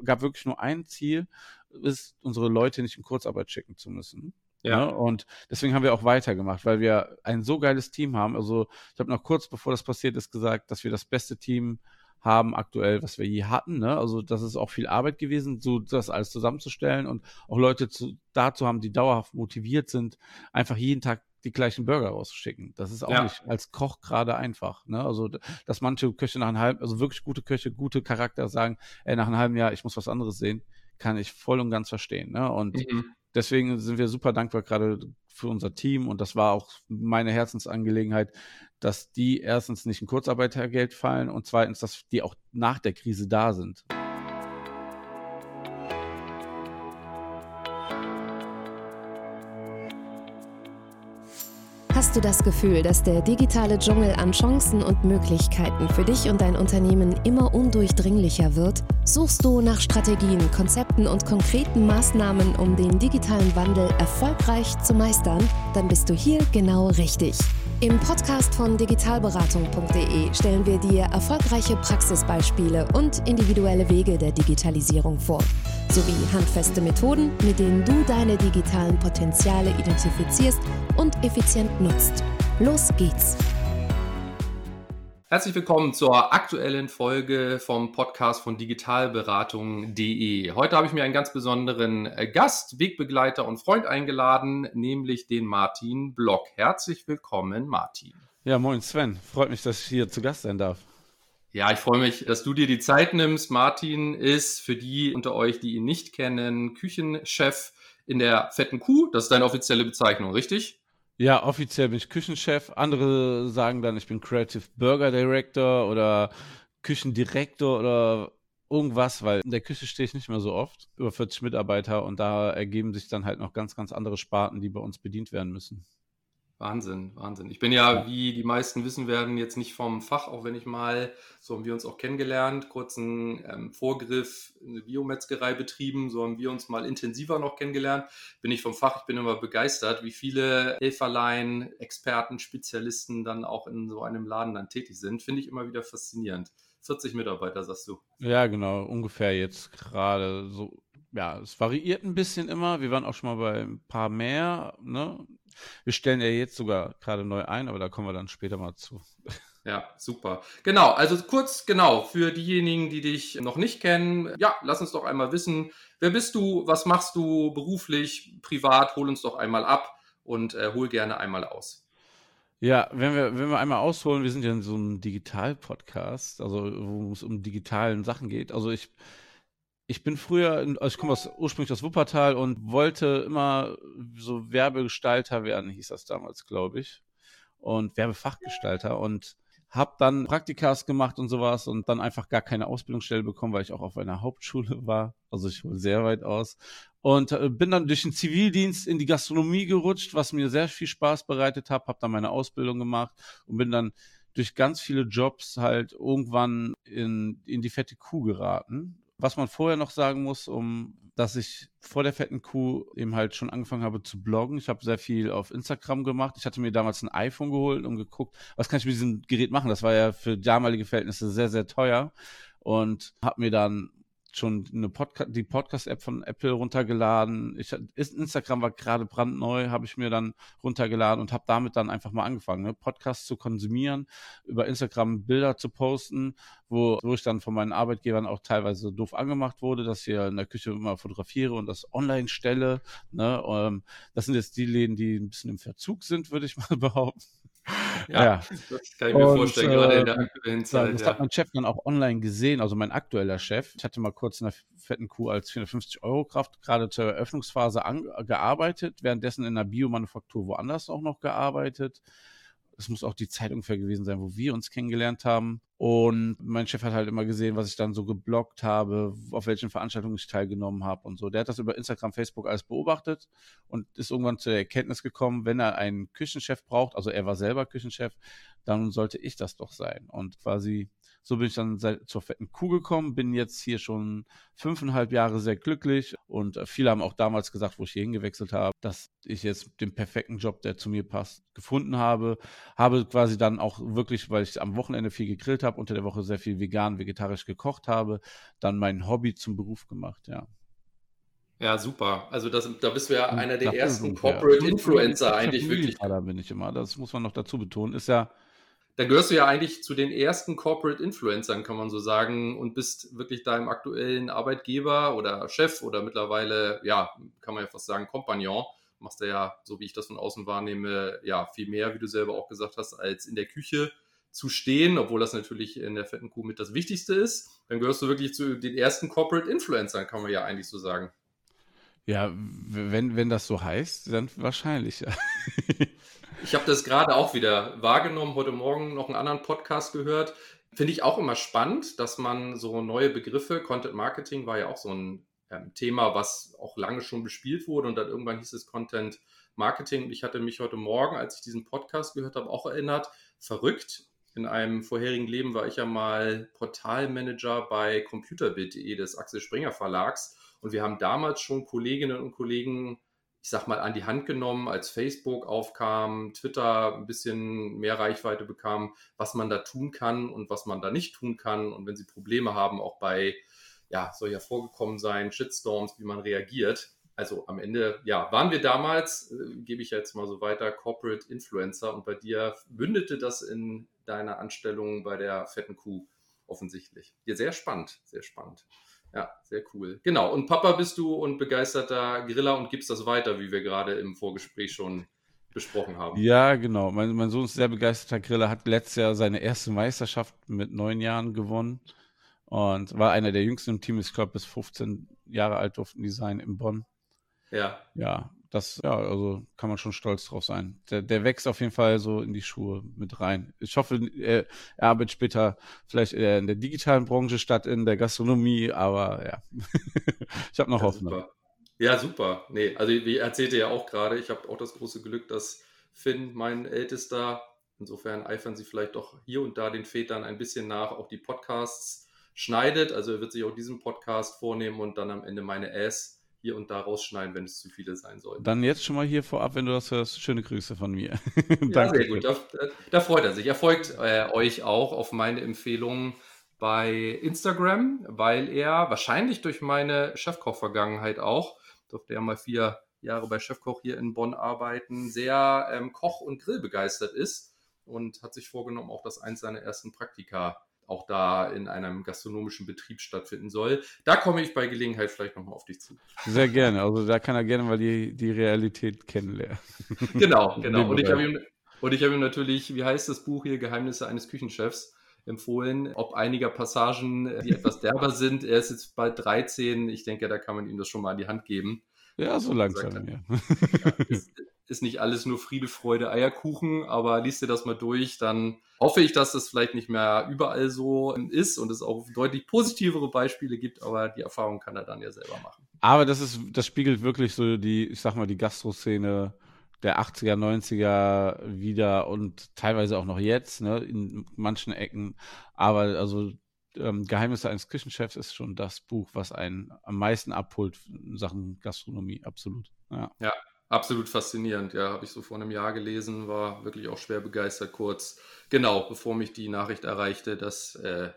gab wirklich nur ein Ziel, ist, unsere Leute nicht in Kurzarbeit schicken zu müssen. Ja. Ne? Und deswegen haben wir auch weitergemacht, weil wir ein so geiles Team haben. Also ich habe noch kurz bevor das passiert ist gesagt, dass wir das beste Team haben aktuell, was wir je hatten. Ne? Also das ist auch viel Arbeit gewesen, so das alles zusammenzustellen und auch Leute dazu haben, die dauerhaft motiviert sind, einfach jeden Tag die gleichen Burger rauszuschicken. Das ist auch nicht als Koch gerade einfach. Ne? Also dass manche Köche nach einem halben, also wirklich gute Köche, gute Charakter sagen, nach einem halben Jahr, ich muss was anderes sehen, kann ich voll und ganz verstehen. Ne? Und deswegen sind wir super dankbar gerade für unser Team und das war auch meine Herzensangelegenheit, dass die erstens nicht in Kurzarbeitergeld fallen und zweitens, dass die auch nach der Krise da sind. Hast du das Gefühl, dass der digitale Dschungel an Chancen und Möglichkeiten für dich und dein Unternehmen immer undurchdringlicher wird? Suchst du nach Strategien, Konzepten und konkreten Maßnahmen, um den digitalen Wandel erfolgreich zu meistern? Dann bist du hier genau richtig. Im Podcast von digitalberatung.de stellen wir dir erfolgreiche Praxisbeispiele und individuelle Wege der Digitalisierung vor, sowie handfeste Methoden, mit denen du deine digitalen Potenziale identifizierst und effizient nutzt. Los geht's! Herzlich willkommen zur aktuellen Folge vom Podcast von digitalberatung.de. Heute habe ich mir einen ganz besonderen Gast, Wegbegleiter und Freund eingeladen, nämlich den Martin Block. Herzlich willkommen, Martin. Ja, moin Sven. Freut mich, dass ich hier zu Gast sein darf. Ja, ich freue mich, dass du dir die Zeit nimmst. Martin ist für die unter euch, die ihn nicht kennen, Küchenchef in der Fetten Kuh. Das ist deine offizielle Bezeichnung, richtig? Ja, offiziell bin ich Küchenchef. Andere sagen dann, ich bin Creative Burger Director oder Küchendirektor oder irgendwas, weil in der Küche stehe ich nicht mehr so oft. Über 40 Mitarbeiter und da ergeben sich dann halt noch ganz, ganz andere Sparten, die bei uns bedient werden müssen. Wahnsinn, Wahnsinn. Ich bin ja, wie die meisten wissen werden, jetzt nicht vom Fach, auch wenn ich mal, so haben wir uns auch kennengelernt, kurzen Vorgriff in der Biometzgerei betrieben, so haben wir uns mal intensiver noch kennengelernt. Bin ich vom Fach, ich bin immer begeistert, wie viele Helferlein, Experten, Spezialisten dann auch in so einem Laden dann tätig sind. Finde ich immer wieder faszinierend. 40 Mitarbeiter, sagst du. Ja, genau, ungefähr jetzt gerade so. Ja, es variiert ein bisschen immer. Wir waren auch schon mal bei ein paar mehr, ne? Wir stellen ja jetzt sogar gerade neu ein, aber da kommen wir dann später mal zu. Ja, super. Genau, also kurz, für diejenigen, die dich noch nicht kennen, ja, lass uns doch einmal wissen, wer bist du, was machst du beruflich, privat, hol uns doch einmal ab und hol gerne einmal aus. Ja, wenn wir einmal ausholen, wir sind ja in so einem Digital-Podcast, also wo es um digitalen Sachen geht. Also ich bin früher, also ich komme ursprünglich aus Wuppertal und wollte immer so Werbegestalter werden, hieß das damals, glaube ich. Und Werbefachgestalter und habe dann Praktikas gemacht und sowas und dann einfach gar keine Ausbildungsstelle bekommen, weil ich auch auf einer Hauptschule war. Also ich hole sehr weit aus. Und bin dann durch den Zivildienst in die Gastronomie gerutscht, was mir sehr viel Spaß bereitet hat. Habe dann meine Ausbildung gemacht und bin dann durch ganz viele Jobs halt irgendwann in die fette Kuh geraten. Was man vorher noch sagen muss, dass ich vor der fetten Kuh eben halt schon angefangen habe zu bloggen. Ich habe sehr viel auf Instagram gemacht. Ich hatte mir damals ein iPhone geholt und geguckt, was kann ich mit diesem Gerät machen. Das war ja für damalige Verhältnisse sehr, sehr teuer und habe mir dann schon die Podcast-App von Apple runtergeladen. Instagram war gerade brandneu, habe ich mir dann runtergeladen und habe damit dann einfach mal angefangen, ne? Podcasts zu konsumieren, über Instagram Bilder zu posten, wo ich dann von meinen Arbeitgebern auch teilweise doof angemacht wurde, dass ich in der Küche immer fotografiere und das online stelle. Ne? Das sind jetzt die Läden, die ein bisschen im Verzug sind, würde ich mal behaupten. Ja, das kann ich mir vorstellen, gerade in der aktuellen Zeit. Das hat mein Chef dann auch online gesehen, also mein aktueller Chef. Ich hatte mal kurz in der fetten Kuh als 450-Euro-Kraft gerade zur Eröffnungsphase gearbeitet, währenddessen in der Biomanufaktur woanders auch noch gearbeitet. Es muss auch die Zeit ungefähr gewesen sein, wo wir uns kennengelernt haben. Und mein Chef hat halt immer gesehen, was ich dann so gebloggt habe, auf welchen Veranstaltungen ich teilgenommen habe und so. Der hat das über Instagram, Facebook alles beobachtet und ist irgendwann zur Erkenntnis gekommen, wenn er einen Küchenchef braucht, also er war selber Küchenchef, dann sollte ich das doch sein. Und quasi So bin ich dann zur fetten Kuh gekommen, bin jetzt hier schon 5,5 Jahre sehr glücklich und viele haben auch damals gesagt, wo ich hier hingewechselt habe, dass ich jetzt den perfekten Job, der zu mir passt, gefunden habe. Habe quasi dann auch wirklich, weil ich am Wochenende viel gegrillt habe, unter der Woche sehr viel vegan, vegetarisch gekocht habe, dann mein Hobby zum Beruf gemacht, ja. Ja, super. Also da bist du ja einer der Das ist ersten ungefähr. Corporate Influencer eigentlich wirklich. Familienvater bin ich immer, das muss man noch dazu betonen. Ist ja, Da gehörst du ja eigentlich zu den ersten Corporate Influencern, kann man so sagen, und bist wirklich deinem aktuellen Arbeitgeber oder Chef oder mittlerweile, ja, kann man ja fast sagen, Kompagnon. Machst du ja, so wie ich das von außen wahrnehme, ja, viel mehr, wie du selber auch gesagt hast, als in der Küche zu stehen, obwohl das natürlich in der fetten Kuh mit das Wichtigste ist. Dann gehörst du wirklich zu den ersten Corporate Influencern, kann man ja eigentlich so sagen. ja, wenn das so heißt, dann wahrscheinlich, ja. Ich habe das gerade auch wieder wahrgenommen, heute Morgen noch einen anderen Podcast gehört. Finde ich auch immer spannend, dass man so neue Begriffe, Content Marketing war ja auch so ein Thema, was auch lange schon bespielt wurde und dann irgendwann hieß es Content Marketing. Und ich hatte mich heute Morgen, als ich diesen Podcast gehört habe, auch erinnert, verrückt. In einem vorherigen Leben war ich ja mal Portalmanager bei computerbild.de des Axel Springer Verlags und wir haben damals schon Kolleginnen und Kollegen, ich sag mal, an die Hand genommen, als Facebook aufkam, Twitter ein bisschen mehr Reichweite bekam, was man da tun kann und was man da nicht tun kann. Und wenn sie Probleme haben, auch bei, ja, soll ja vorgekommen sein, Shitstorms, wie man reagiert. Also am Ende, ja, waren wir damals, gebe ich jetzt mal so weiter, Corporate Influencer und bei dir mündete das in deiner Anstellung bei der fetten Kuh offensichtlich. Ja, sehr spannend, sehr spannend. Ja, sehr cool. Genau. Und Papa bist du und begeisterter Griller und gibst das weiter, wie wir gerade im Vorgespräch schon besprochen haben. Ja, genau. Mein Sohn ist sehr begeisterter Griller, hat letztes Jahr seine erste Meisterschaft mit 9 Jahren gewonnen und war einer der jüngsten im Team. Ich glaube, bis 15 Jahre alt durften die sein in Bonn. Ja. Ja, also kann man schon stolz drauf sein. Der wächst auf jeden Fall so in die Schuhe mit rein. Ich hoffe, er arbeitet später vielleicht eher in der digitalen Branche statt in der Gastronomie, aber ja, ich habe noch Ja, Hoffnung. super. Ja, super. Nee, also wie erzählte ja auch gerade, ich habe auch das große Glück, dass Finn, mein Ältester, insofern eifern sie vielleicht doch hier und da den Vätern ein bisschen nach, auch die Podcasts schneidet. Also er wird sich auch diesen Podcast vornehmen und dann am Ende meine Ass hier und da rausschneiden, wenn es zu viele sein sollten. Dann jetzt schon mal hier vorab, wenn du das hörst, schöne Grüße von mir. Ja, Danke. sehr gut. Da freut er sich. Er folgt euch auch auf meine Empfehlungen bei Instagram, weil er wahrscheinlich durch meine Chefkoch-Vergangenheit auch, durfte er mal 4 Jahre bei Chefkoch hier in Bonn arbeiten, sehr Koch- und Grillbegeistert ist und hat sich vorgenommen, auch dass eins seiner ersten Praktika auch da in einem gastronomischen Betrieb stattfinden soll. Da komme ich bei Gelegenheit vielleicht nochmal auf dich zu. Sehr gerne. Also da kann er gerne mal die Realität kennenlernen. Genau. In dem Und ich Bereich. habe ihm natürlich, wie heißt das Buch hier, Geheimnisse eines Küchenchefs, empfohlen, ob einiger Passagen, die etwas derber sind. Er ist jetzt bald 13. Ich denke, da kann man ihm das schon mal an die Hand geben. Ja, so langsam, Gesagt, ja. ist nicht alles nur Friede, Freude, Eierkuchen, aber liest dir das mal durch, dann hoffe ich, dass das vielleicht nicht mehr überall so ist und es auch deutlich positivere Beispiele gibt, aber die Erfahrung kann er dann ja selber machen. Aber das spiegelt wirklich so die Gastro-Szene der 80er, 90er wieder und teilweise auch noch jetzt, ne, in manchen Ecken. Aber also Geheimnisse eines Küchenchefs ist schon das Buch, was einen am meisten abholt in Sachen Gastronomie, absolut. Ja, absolut faszinierend. Ja, habe ich so vor einem Jahr gelesen, war wirklich auch schwer begeistert kurz. Genau, bevor mich die Nachricht erreichte, dass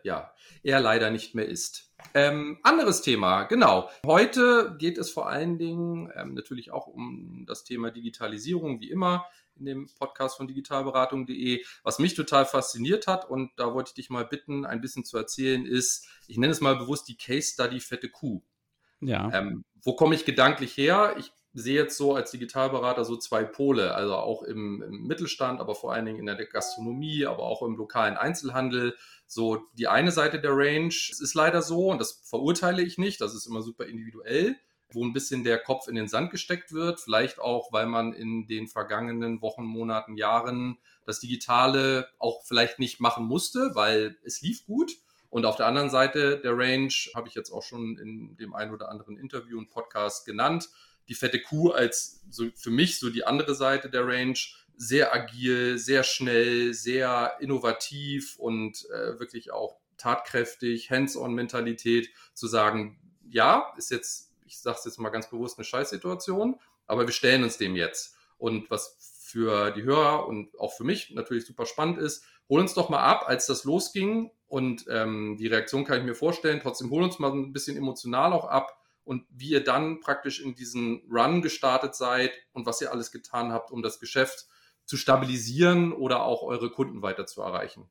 er leider nicht mehr ist. Anderes Thema, genau. Heute geht es vor allen Dingen natürlich auch um das Thema Digitalisierung, wie immer in dem Podcast von digitalberatung.de. Was mich total fasziniert hat, und da wollte ich dich mal bitten, ein bisschen zu erzählen, ist, ich nenne es mal bewusst die Case Study Fette Kuh. Ja. Wo komme ich gedanklich her? Ich sehe jetzt so als Digitalberater so 2 Pole, also auch im Mittelstand, aber vor allen Dingen in der Gastronomie, aber auch im lokalen Einzelhandel. So die eine Seite der Range, es ist leider so, und das verurteile ich nicht, das ist immer super individuell, wo ein bisschen der Kopf in den Sand gesteckt wird, vielleicht auch, weil man in den vergangenen Wochen, Monaten, Jahren das Digitale auch vielleicht nicht machen musste, weil es lief gut. Und auf der anderen Seite der Range, habe ich jetzt auch schon in dem einen oder anderen Interview und Podcast genannt, die fette Kuh als so für mich so die andere Seite der Range, sehr agil, sehr schnell, sehr innovativ und wirklich auch tatkräftig, Hands-on-Mentalität, zu sagen, ja, ist jetzt, ich sage es jetzt mal ganz bewusst, eine Scheißsituation, aber wir stellen uns dem jetzt. Und was für die Hörer und auch für mich natürlich super spannend ist, hol uns doch mal ab, als das losging, und die Reaktion kann ich mir vorstellen, trotzdem hol uns mal ein bisschen emotional auch ab, und wie ihr dann praktisch in diesen Run gestartet seid und was ihr alles getan habt, um das Geschäft zu stabilisieren oder auch eure Kunden weiter zu erreichen.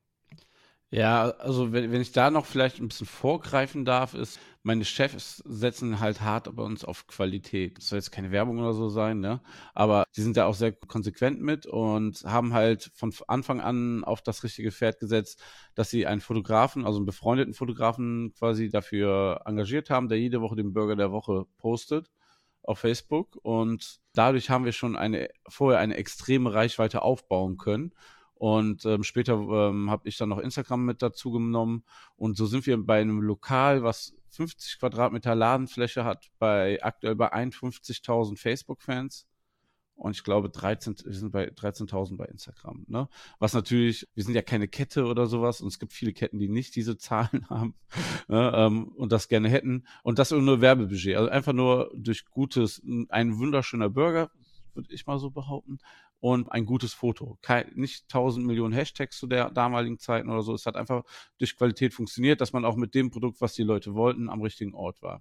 Ja, also wenn ich da noch vielleicht ein bisschen vorgreifen darf, ist, meine Chefs setzen halt hart bei uns auf Qualität. Das soll jetzt keine Werbung oder so sein, ne? Aber die sind da auch sehr konsequent mit und haben halt von Anfang an auf das richtige Pferd gesetzt, dass sie einen Fotografen, also einen befreundeten Fotografen quasi dafür engagiert haben, der jede Woche den Burger der Woche postet auf Facebook. Und dadurch haben wir schon vorher eine extreme Reichweite aufbauen können. Und später habe ich dann noch Instagram mit dazu genommen. Und so sind wir bei einem Lokal, was 50 Quadratmeter Ladenfläche hat, aktuell bei 51.000 Facebook-Fans. Und ich glaube, wir sind bei 13.000 bei Instagram. Ne? Was natürlich, wir sind ja keine Kette oder sowas. Und es gibt viele Ketten, die nicht diese Zahlen haben, ne? Und das gerne hätten. Und das nur Werbebudget. Also einfach nur durch ein wunderschöner Burger, würde ich mal so behaupten, und ein gutes Foto. Nicht 1000 Millionen Hashtags zu der damaligen Zeit oder so. Es hat einfach durch Qualität funktioniert, dass man auch mit dem Produkt, was die Leute wollten, am richtigen Ort war.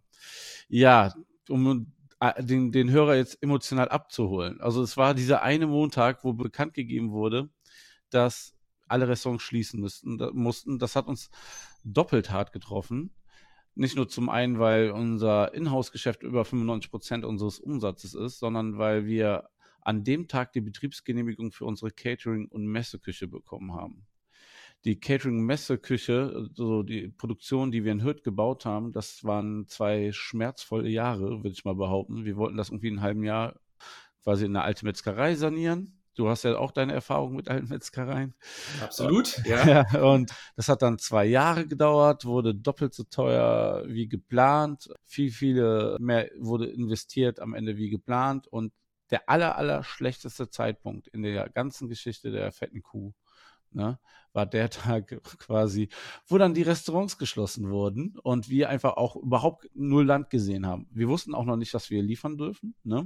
Ja, um den Hörer jetzt emotional abzuholen. Also es war dieser eine Montag, wo bekannt gegeben wurde, dass alle Restaurants schließen mussten. Das hat uns doppelt hart getroffen. Nicht nur zum einen, weil unser Inhouse-Geschäft über 95% unseres Umsatzes ist, sondern weil wir an dem Tag die Betriebsgenehmigung für unsere Catering- und Messeküche bekommen haben. Die Catering-Messeküche, so die Produktion, die wir in Hürth gebaut haben, das waren 2 schmerzvolle Jahre, würde ich mal behaupten. Wir wollten das irgendwie in einem halben Jahr quasi in eine alte Metzgerei sanieren. Du hast ja auch deine Erfahrung mit alten Metzgereien. Absolut, ja. Ja, und das hat dann 2 Jahre gedauert, wurde doppelt so teuer wie geplant. Viel mehr wurde investiert am Ende wie geplant. Und der aller schlechteste Zeitpunkt in der ganzen Geschichte der fetten Kuh, ne, war der Tag quasi, wo dann die Restaurants geschlossen wurden und wir einfach auch überhaupt null Land gesehen haben. Wir wussten auch noch nicht, dass wir liefern dürfen, ne?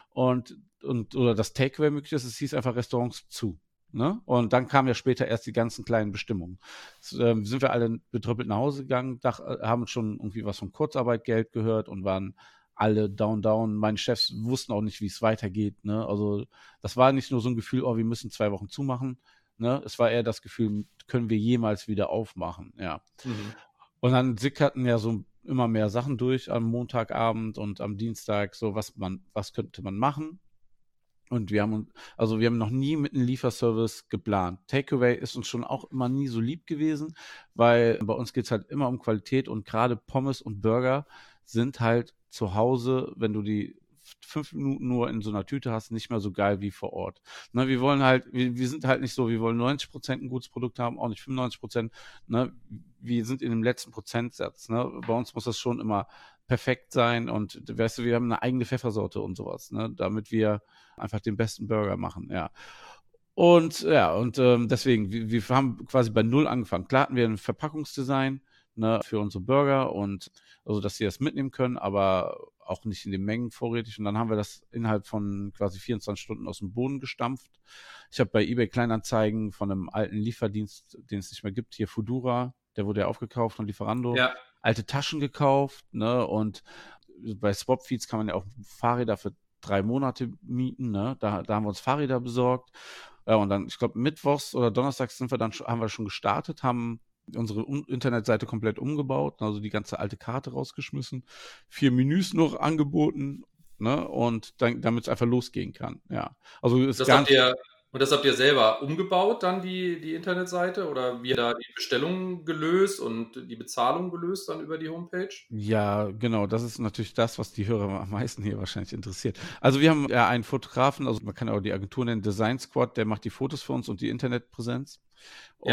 Oder das Takeaway möglich ist. Es hieß einfach Restaurants zu. Ne? Und dann kamen ja später erst die ganzen kleinen Bestimmungen. Sind wir alle betröppelt nach Hause gegangen, haben schon irgendwie was von Kurzarbeitgeld gehört und waren alle down. Meine Chefs wussten auch nicht, wie es weitergeht. Ne? Also das war nicht nur so ein Gefühl, oh, wir müssen 2 Wochen zumachen. Ne? Es war eher das Gefühl, können wir jemals wieder aufmachen. Ja. Mhm. Und dann sickerten ja so immer mehr Sachen durch am Montagabend und am Dienstag, so was könnte man machen. Und wir haben noch nie mit einem Lieferservice geplant. Takeaway ist uns schon auch immer nie so lieb gewesen, weil bei uns geht es halt immer um Qualität und gerade Pommes und Burger sind halt zu Hause, wenn du die 5 Minuten nur in so einer Tüte hast, nicht mehr so geil wie vor Ort. Ne, wir sind halt nicht so, wir wollen 90% ein gutes Produkt haben, auch nicht 95%. Ne, wir sind in dem letzten Prozentsatz. Ne? Bei uns muss das schon immer perfekt sein und weißt du, wir haben eine eigene Pfeffersorte und sowas, ne, damit wir einfach den besten Burger machen, ja. Und deswegen, wir haben quasi bei Null angefangen. Klar hatten wir ein Verpackungsdesign, ne, für unsere Burger und also, dass sie das mitnehmen können, aber auch nicht in den Mengen vorrätig. Und dann haben wir das innerhalb von quasi 24 Stunden aus dem Boden gestampft. Ich habe bei eBay Kleinanzeigen von einem alten Lieferdienst, den es nicht mehr gibt, hier Foodora, der wurde ja aufgekauft von Lieferando, ja, alte Taschen gekauft, ne, und bei Swapfeeds kann man ja auch Fahrräder für 3 Monate mieten, ne, da haben wir uns Fahrräder besorgt. Ja, und dann, ich glaube, mittwochs oder donnerstags haben wir schon gestartet, haben unsere Internetseite komplett umgebaut, also die ganze alte Karte rausgeschmissen, 4 Menüs noch angeboten, ne, und damit es einfach losgehen kann, ja. Also das habt ihr selber umgebaut, dann die Internetseite, oder wie da die Bestellungen gelöst und die Bezahlung gelöst dann über die Homepage? Ja, genau, das ist natürlich das, was die Hörer am meisten hier wahrscheinlich interessiert. Also wir haben ja einen Fotografen, also man kann ja auch die Agentur nennen, Design Squad, der macht die Fotos für uns und die Internetpräsenz. Und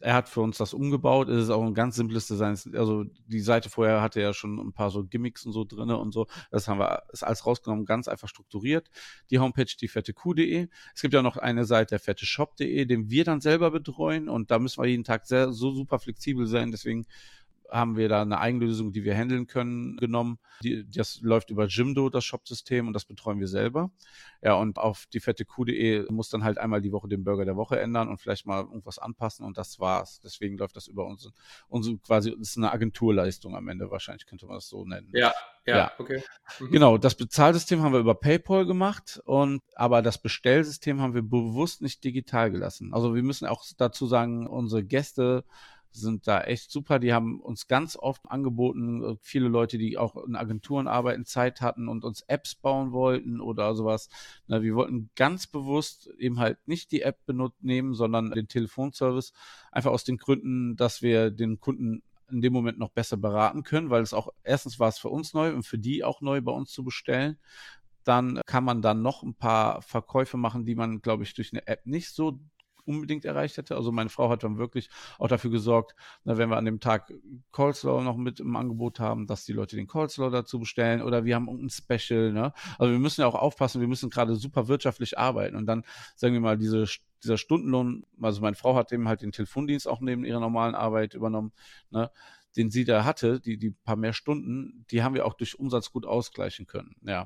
Er hat für uns das umgebaut. Es ist auch ein ganz simples Design. Also die Seite vorher hatte ja schon ein paar so Gimmicks und so drinne und so. Das ist alles rausgenommen, ganz einfach strukturiert. Die Homepage, die fettekuh.de. Es gibt ja noch eine Seite, der fetteshop.de, den wir dann selber betreuen. Und da müssen wir jeden Tag so super flexibel sein. Deswegen haben wir da eine Eigenlösung, die wir handeln können, genommen. Das läuft über Jimdo, das Shop-System, und das betreuen wir selber. Ja, und auf die fettekuh.de muss dann halt einmal die Woche den Burger der Woche ändern und vielleicht mal irgendwas anpassen, und das war's. Deswegen läuft das über unsere quasi, das ist eine Agenturleistung am Ende, wahrscheinlich könnte man das so nennen. Ja, okay. Genau, das Bezahlsystem haben wir über PayPal gemacht, aber das Bestellsystem haben wir bewusst nicht digital gelassen. Also wir müssen auch dazu sagen, unsere Gäste sind da echt super. Die haben uns ganz oft angeboten, viele Leute, die auch in Agenturen arbeiten, Zeit hatten und uns Apps bauen wollten oder sowas. Wir wollten ganz bewusst eben halt nicht die App nehmen, sondern den Telefonservice, einfach aus den Gründen, dass wir den Kunden in dem Moment noch besser beraten können, weil erstens war es für uns neu und für die auch neu, bei uns zu bestellen. Dann kann man dann noch ein paar Verkäufe machen, die man, glaube ich, durch eine App nicht so unbedingt erreicht hätte. Also meine Frau hat dann wirklich auch dafür gesorgt, wenn wir an dem Tag Coleslaw noch mit im Angebot haben, dass die Leute den Coleslaw dazu bestellen, oder wir haben irgendein Special, ne? Also wir müssen ja auch aufpassen, wir müssen gerade super wirtschaftlich arbeiten, und dann, sagen wir mal, dieser Stundenlohn, also meine Frau hat eben halt den Telefondienst auch neben ihrer normalen Arbeit übernommen, ne? Den sie da hatte, die paar mehr Stunden, die haben wir auch durch Umsatz gut ausgleichen können. Ja.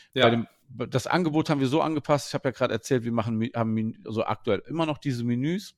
Das Angebot haben wir so angepasst, ich habe ja gerade erzählt, wir haben also aktuell immer noch diese Menüs.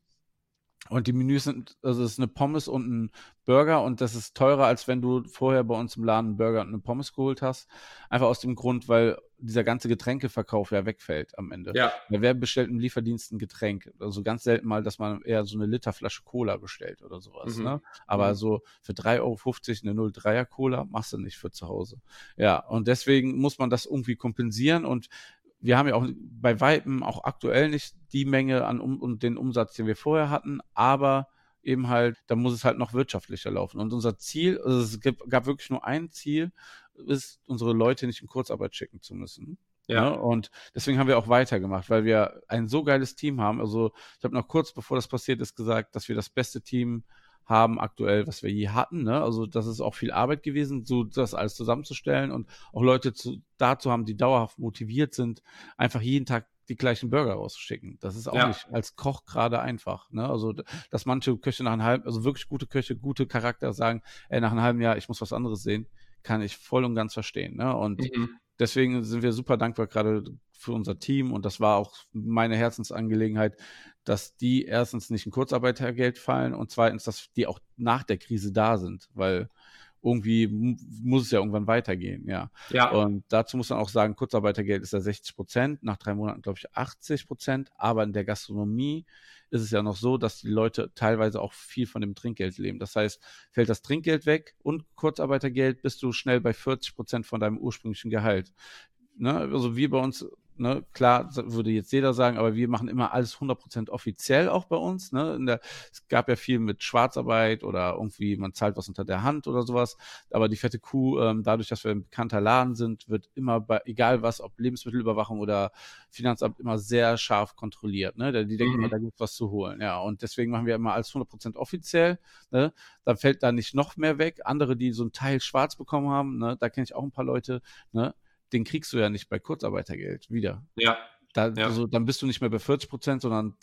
Und die Menüs es ist eine Pommes und ein Burger, und das ist teurer, als wenn du vorher bei uns im Laden einen Burger und eine Pommes geholt hast. Einfach aus dem Grund, weil dieser ganze Getränkeverkauf ja wegfällt am Ende. Ja. Wer bestellt im Lieferdienst ein Getränk? Also ganz selten mal, dass man eher so eine Literflasche Cola bestellt oder sowas. Ne? Aber so für 3,50 € eine 0,3er Cola machst du nicht für zu Hause. Ja, und deswegen muss man das irgendwie kompensieren, und wir haben ja auch bei Weitem auch aktuell nicht die Menge und den Umsatz, den wir vorher hatten, aber eben halt, da muss es halt noch wirtschaftlicher laufen. Und unser Ziel, also es gab wirklich nur ein Ziel, ist, unsere Leute nicht in Kurzarbeit schicken zu müssen. Ja. Ne? Und deswegen haben wir auch weitergemacht, weil wir ein so geiles Team haben. Also ich habe noch kurz bevor das passiert ist gesagt, dass wir das beste Team haben aktuell, was wir je hatten. Ne? Also das ist auch viel Arbeit gewesen, so das alles zusammenzustellen und auch Leute dazu haben, die dauerhaft motiviert sind, einfach jeden Tag die gleichen Burger rauszuschicken. Das ist auch nicht als Koch gerade einfach. Ne? Also dass manche Köche also wirklich gute Köche, gute Charakter sagen, nach einem halben Jahr, ich muss was anderes sehen, kann ich voll und ganz verstehen. Ne? Und deswegen sind wir super dankbar gerade für unser Team, und das war auch meine Herzensangelegenheit, dass die erstens nicht in Kurzarbeitergeld fallen und zweitens, dass die auch nach der Krise da sind, weil irgendwie muss es ja irgendwann weitergehen, ja. Und dazu muss man auch sagen, Kurzarbeitergeld ist ja 60%, nach 3 Monaten glaube ich 80%, aber in der Gastronomie ist es ja noch so, dass die Leute teilweise auch viel von dem Trinkgeld leben. Das heißt, fällt das Trinkgeld weg und Kurzarbeitergeld, bist du schnell bei 40% von deinem ursprünglichen Gehalt. Ne? Also wir bei uns, ne, klar, würde jetzt jeder sagen, aber wir machen immer alles 100% offiziell auch bei uns. Ne? Es gab ja viel mit Schwarzarbeit oder irgendwie, man zahlt was unter der Hand oder sowas. Aber die Fette Kuh, dadurch, dass wir ein bekannter Laden sind, wird immer egal was, ob Lebensmittelüberwachung oder Finanzamt, immer sehr scharf kontrolliert. Ne? Die denken immer, da gibt es was zu holen. Ja, und deswegen machen wir immer alles 100% offiziell. Ne? Da fällt da nicht noch mehr weg. Andere, die so einen Teil schwarz bekommen haben, ne? Da kenne ich auch ein paar Leute, ne? Den kriegst du ja nicht bei Kurzarbeitergeld wieder. Ja. Also, dann bist du nicht mehr bei 40%, sondern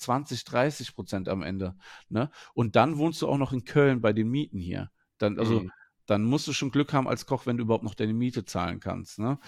20-30% am Ende. Ne? Und dann wohnst du auch noch in Köln bei den Mieten hier. Dann musst du schon Glück haben als Koch, wenn du überhaupt noch deine Miete zahlen kannst. Ne?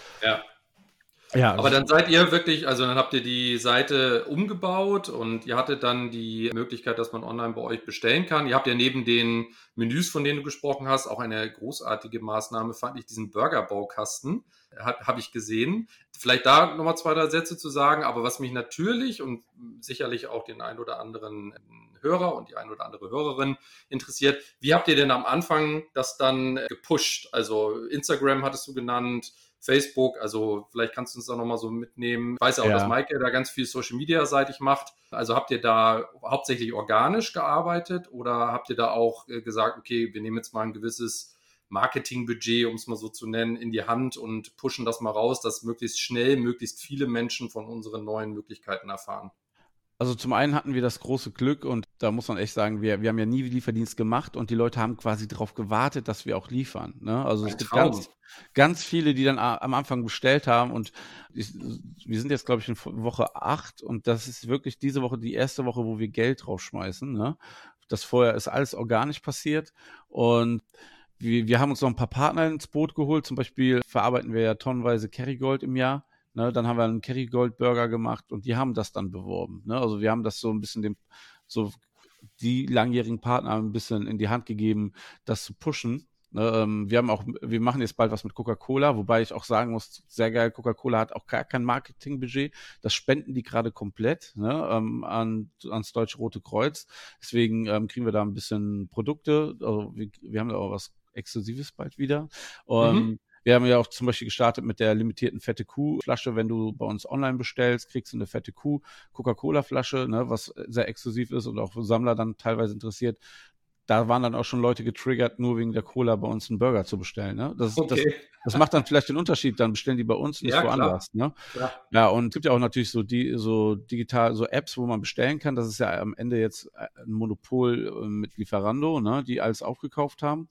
Ja, aber dann seid ihr wirklich, also dann habt ihr die Seite umgebaut und ihr hattet dann die Möglichkeit, dass man online bei euch bestellen kann. Ihr habt ja neben den Menüs, von denen du gesprochen hast, auch eine großartige Maßnahme, fand ich, diesen Burger-Baukasten, habe ich gesehen. Vielleicht da nochmal 2, 3 Sätze zu sagen, aber was mich natürlich und sicherlich auch den ein oder anderen Hörer und die ein oder andere Hörerin interessiert, wie habt ihr denn am Anfang das dann gepusht? Also Instagram hattest du genannt, Facebook, also vielleicht kannst du uns da nochmal so mitnehmen. Ich weiß ja auch, dass Maike da ganz viel Social-Media-seitig macht. Also habt ihr da hauptsächlich organisch gearbeitet oder habt ihr da auch gesagt, okay, wir nehmen jetzt mal ein gewisses Marketingbudget, um es mal so zu nennen, in die Hand und pushen das mal raus, dass möglichst schnell möglichst viele Menschen von unseren neuen Möglichkeiten erfahren? Also zum einen hatten wir das große Glück und da muss man echt sagen, wir haben ja nie Lieferdienst gemacht und die Leute haben quasi darauf gewartet, dass wir auch liefern. Ne? Also es Ein gibt Traum. ganz viele, die dann am Anfang bestellt haben und wir sind jetzt, glaube ich, in Woche 8 und das ist wirklich diese Woche die erste Woche, wo wir Geld draufschmeißen. Ne? Das vorher ist alles organisch passiert und wir haben uns noch ein paar Partner ins Boot geholt. Zum Beispiel verarbeiten wir ja tonnenweise Kerrygold im Jahr. Ne, dann haben wir einen Kerrygold-Burger gemacht und die haben das dann beworben. Ne? Also wir haben das so ein bisschen die langjährigen Partner ein bisschen in die Hand gegeben, das zu pushen. Ne, wir machen jetzt bald was mit Coca-Cola, wobei ich auch sagen muss, sehr geil, Coca-Cola hat auch gar kein Marketingbudget. Das spenden die gerade komplett, ne, ans Deutsche Rote Kreuz. Deswegen kriegen wir da ein bisschen Produkte. Also wir haben da auch was Exklusives bald wieder. Mhm. Wir haben ja auch zum Beispiel gestartet mit der limitierten Fette Kuh-Flasche. Wenn du bei uns online bestellst, kriegst du eine Fette Kuh Coca-Cola-Flasche, ne, was sehr exklusiv ist und auch Sammler dann teilweise interessiert. Da waren dann auch schon Leute getriggert, nur wegen der Cola bei uns einen Burger zu bestellen. Ne? Okay. Das macht dann vielleicht den Unterschied. Dann bestellen die bei uns, nicht Ja, klar. woanders. Ne? Klar. Ja, und es gibt ja auch natürlich so digital, so Apps, wo man bestellen kann. Das ist ja am Ende jetzt ein Monopol mit Lieferando, ne, die alles aufgekauft haben.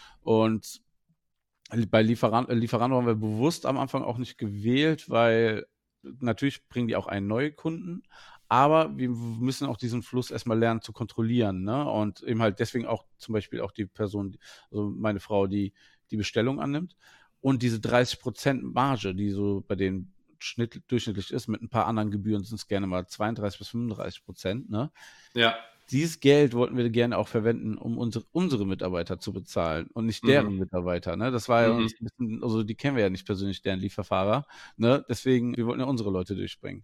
Und bei Lieferando haben wir bewusst am Anfang auch nicht gewählt, weil natürlich bringen die auch einen neuen Kunden, aber wir müssen auch diesen Fluss erstmal lernen zu kontrollieren, ne? Und eben halt deswegen auch zum Beispiel auch die Person, also meine Frau, die Bestellung annimmt und diese 30% Marge, die so bei denen durchschnittlich ist, mit ein paar anderen Gebühren sind es gerne mal 32-35%, ne? Ja. Dieses Geld wollten wir gerne auch verwenden, um unsere Mitarbeiter zu bezahlen und nicht deren Mhm. Mitarbeiter. Ne? Das war ja Mhm. uns ein bisschen, also die kennen wir ja nicht persönlich, deren Lieferfahrer. Ne? Deswegen, wir wollten ja unsere Leute durchbringen.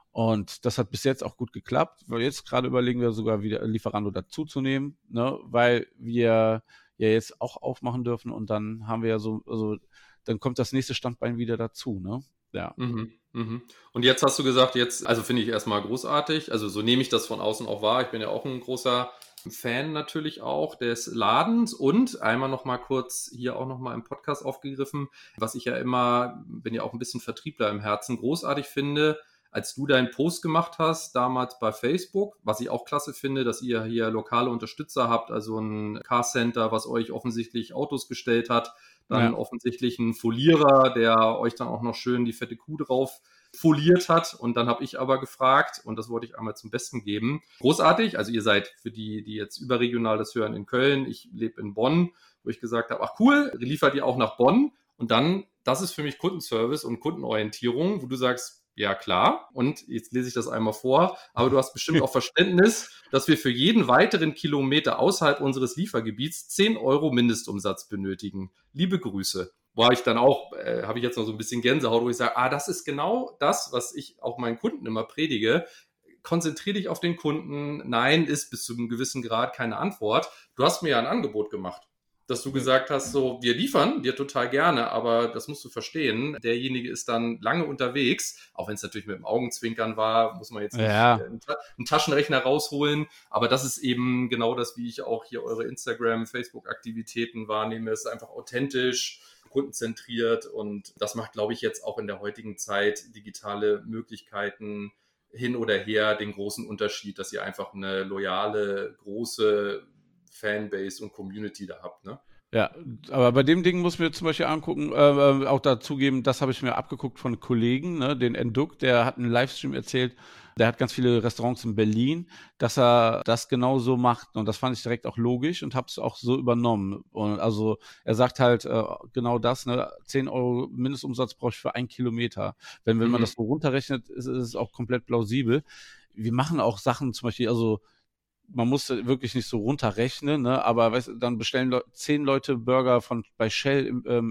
Und das hat bis jetzt auch gut geklappt, weil jetzt gerade überlegen wir sogar wieder Lieferando dazuzunehmen, ne? Weil wir ja jetzt auch aufmachen dürfen und dann haben wir ja also dann kommt das nächste Standbein wieder dazu, ne? Ja. Mhm, mhm. Und jetzt hast du gesagt, jetzt, also finde ich erstmal großartig. Also so nehme ich das von außen auch wahr. Ich bin ja auch ein großer Fan natürlich auch des Ladens und einmal noch mal kurz hier auch noch mal im Podcast aufgegriffen, was ich ja immer, bin ja auch ein bisschen Vertriebler im Herzen, großartig finde, als du deinen Post gemacht hast, damals bei Facebook, was ich auch klasse finde, dass ihr hier lokale Unterstützer habt, also ein Car-Center, was euch offensichtlich Autos gestellt hat, dann Ja. offensichtlich ein Folierer, der euch dann auch noch schön die fette Kuh drauf foliert hat. Und dann habe ich aber gefragt, und das wollte ich einmal zum Besten geben. Großartig, also ihr seid für die, die jetzt überregional das hören, in Köln. Ich lebe in Bonn, wo ich gesagt habe, ach cool, liefert ihr auch nach Bonn? Und dann, das ist für mich Kundenservice und Kundenorientierung, wo du sagst, ja klar, und jetzt lese ich das einmal vor, aber du hast bestimmt auch Verständnis, dass wir für jeden weiteren Kilometer außerhalb unseres Liefergebiets 10 Euro Mindestumsatz benötigen. Liebe Grüße. War ich dann auch, habe ich jetzt noch so ein bisschen Gänsehaut, wo ich sage, das ist genau das, was ich auch meinen Kunden immer predige. Konzentriere dich auf den Kunden. Nein ist bis zu einem gewissen Grad keine Antwort. Du hast mir ja ein Angebot gemacht, dass du gesagt hast, so, wir liefern dir total gerne, aber das musst du verstehen. Derjenige ist dann lange unterwegs, auch wenn es natürlich mit dem Augenzwinkern war, muss man jetzt nicht Ja. einen Taschenrechner rausholen, aber das ist eben genau das, wie ich auch hier eure Instagram, Facebook-Aktivitäten wahrnehme. Es ist einfach authentisch, kundenzentriert und das macht, glaube ich, jetzt auch in der heutigen Zeit digitale Möglichkeiten hin oder her den großen Unterschied, dass ihr einfach eine loyale, große Fanbase und Community da habt, ne? Ja, aber bei dem Ding muss mir zum Beispiel angucken, auch dazugeben, das habe ich mir abgeguckt von Kollegen, ne, den Enduk, der hat einen Livestream erzählt, der hat ganz viele Restaurants in Berlin, dass er das genau so macht und das fand ich direkt auch logisch und habe es auch so übernommen. Und also er sagt halt genau das, ne, 10 Euro Mindestumsatz brauche ich für 1 Kilometer. Wenn man das so runterrechnet, ist es auch komplett plausibel. Wir machen auch Sachen zum Beispiel, also man muss wirklich nicht so runterrechnen, ne? Aber weißt, dann bestellen 10 Leute Burger bei Shell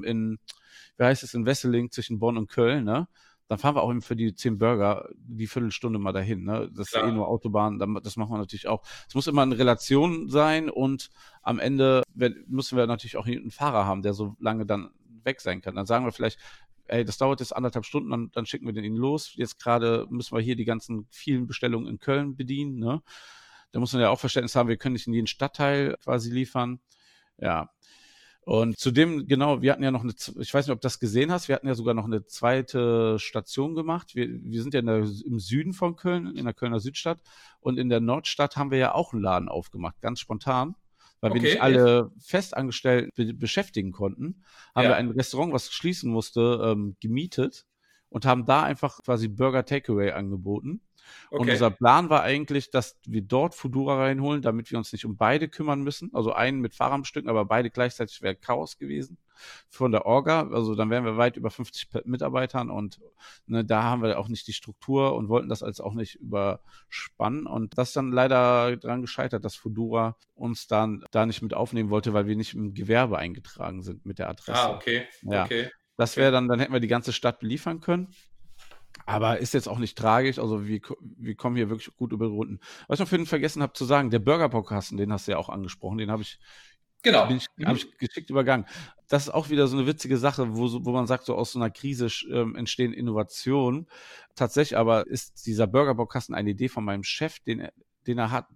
wie heißt es, in Wesseling zwischen Bonn und Köln, ne? Dann fahren wir auch eben für die 10 Burger die Viertelstunde mal dahin, ne? Das ist Klar. nur Autobahn, das machen wir natürlich auch. Es muss immer eine Relation sein und am Ende müssen wir natürlich auch einen Fahrer haben, der so lange dann weg sein kann. Dann sagen wir vielleicht, ey, das dauert jetzt 1,5 Stunden, dann schicken wir den los. Jetzt gerade müssen wir hier die ganzen vielen Bestellungen in Köln bedienen, ne? Da muss man ja auch Verständnis haben, wir können nicht in jeden Stadtteil quasi liefern. Ja. Und zudem, genau, wir hatten ja noch ich weiß nicht, ob du das gesehen hast, wir hatten ja sogar noch eine zweite Station gemacht. Wir sind ja im Süden von Köln, in der Kölner Südstadt. Und in der Nordstadt haben wir ja auch einen Laden aufgemacht, ganz spontan. Weil wir nicht alle Festangestellten beschäftigen konnten, haben wir ein Restaurant, was schließen musste, gemietet und haben da einfach quasi Burger Takeaway angeboten. Okay. Und unser Plan war eigentlich, dass wir dort Foodora reinholen, damit wir uns nicht um beide kümmern müssen. Also einen mit Fahrradstücken, aber beide gleichzeitig wäre Chaos gewesen von der Orga. Also dann wären wir weit über 50 Mitarbeitern und da haben wir auch nicht die Struktur und wollten das als auch nicht überspannen. Und das ist dann leider daran gescheitert, dass Foodora uns dann da nicht mit aufnehmen wollte, weil wir nicht im Gewerbe eingetragen sind mit der Adresse. Ah, okay. Ja. Okay. Das wäre dann hätten wir die ganze Stadt beliefern können. Aber ist jetzt auch nicht tragisch, also wir kommen hier wirklich gut über die Runden. Was ich noch vorhin vergessen habe zu sagen, der Burgerbaukasten, den hast du ja auch angesprochen, den habe ich geschickt übergangen. Das ist auch wieder so eine witzige Sache, wo man sagt, so aus so einer Krise entstehen Innovationen. Tatsächlich aber ist dieser Burgerbaukasten eine Idee von meinem Chef, den er hat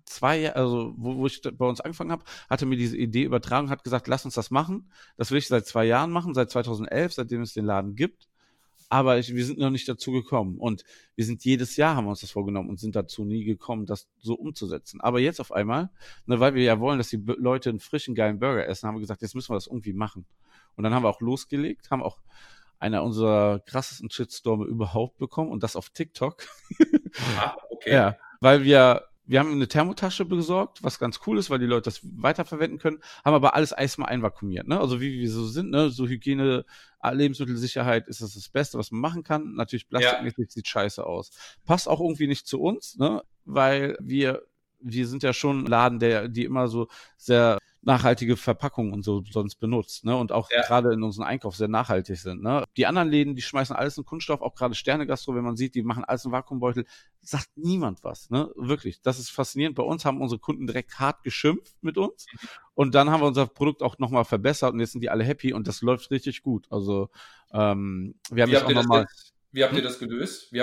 wo ich bei uns angefangen habe, hatte mir diese Idee übertragen, hat gesagt, lass uns das machen. Das will ich seit 2 Jahren machen, seit 2011, seitdem es den Laden gibt. Aber wir sind noch nicht dazu gekommen. Und wir sind jedes Jahr, haben wir uns das vorgenommen und sind dazu nie gekommen, das so umzusetzen. Aber jetzt auf einmal, weil wir ja wollen, dass die Leute einen frischen, geilen Burger essen, haben wir gesagt, jetzt müssen wir das irgendwie machen. Und dann haben wir auch losgelegt, haben auch einer unserer krassesten Shitstorme überhaupt bekommen und das auf TikTok. Ah, okay. Ja, weil wir haben eine Thermotasche besorgt, was ganz cool ist, weil die Leute das weiterverwenden können, haben aber alles erstmal einvakuumiert, ne? Also wie wir so sind, ne? So Hygiene, Lebensmittelsicherheit ist das Beste, was man machen kann. Natürlich plastikmäßig sieht scheiße aus. Passt auch irgendwie nicht zu uns, ne? Weil wir sind ja schon ein Laden, die immer so sehr nachhaltige Verpackungen und so sonst benutzt, ne? Und auch gerade in unserem Einkauf sehr nachhaltig sind, ne? Die anderen Läden, die schmeißen alles in Kunststoff, auch gerade Sterne-Gastro, wenn man sieht, die machen alles in Vakuumbeutel, sagt niemand was, ne? Wirklich. Das ist faszinierend. Bei uns haben unsere Kunden direkt hart geschimpft mit uns und dann haben wir unser Produkt auch nochmal verbessert und jetzt sind die alle happy und das läuft richtig gut. Also, wir haben jetzt auch nochmal... Wie habt ihr das gelöst?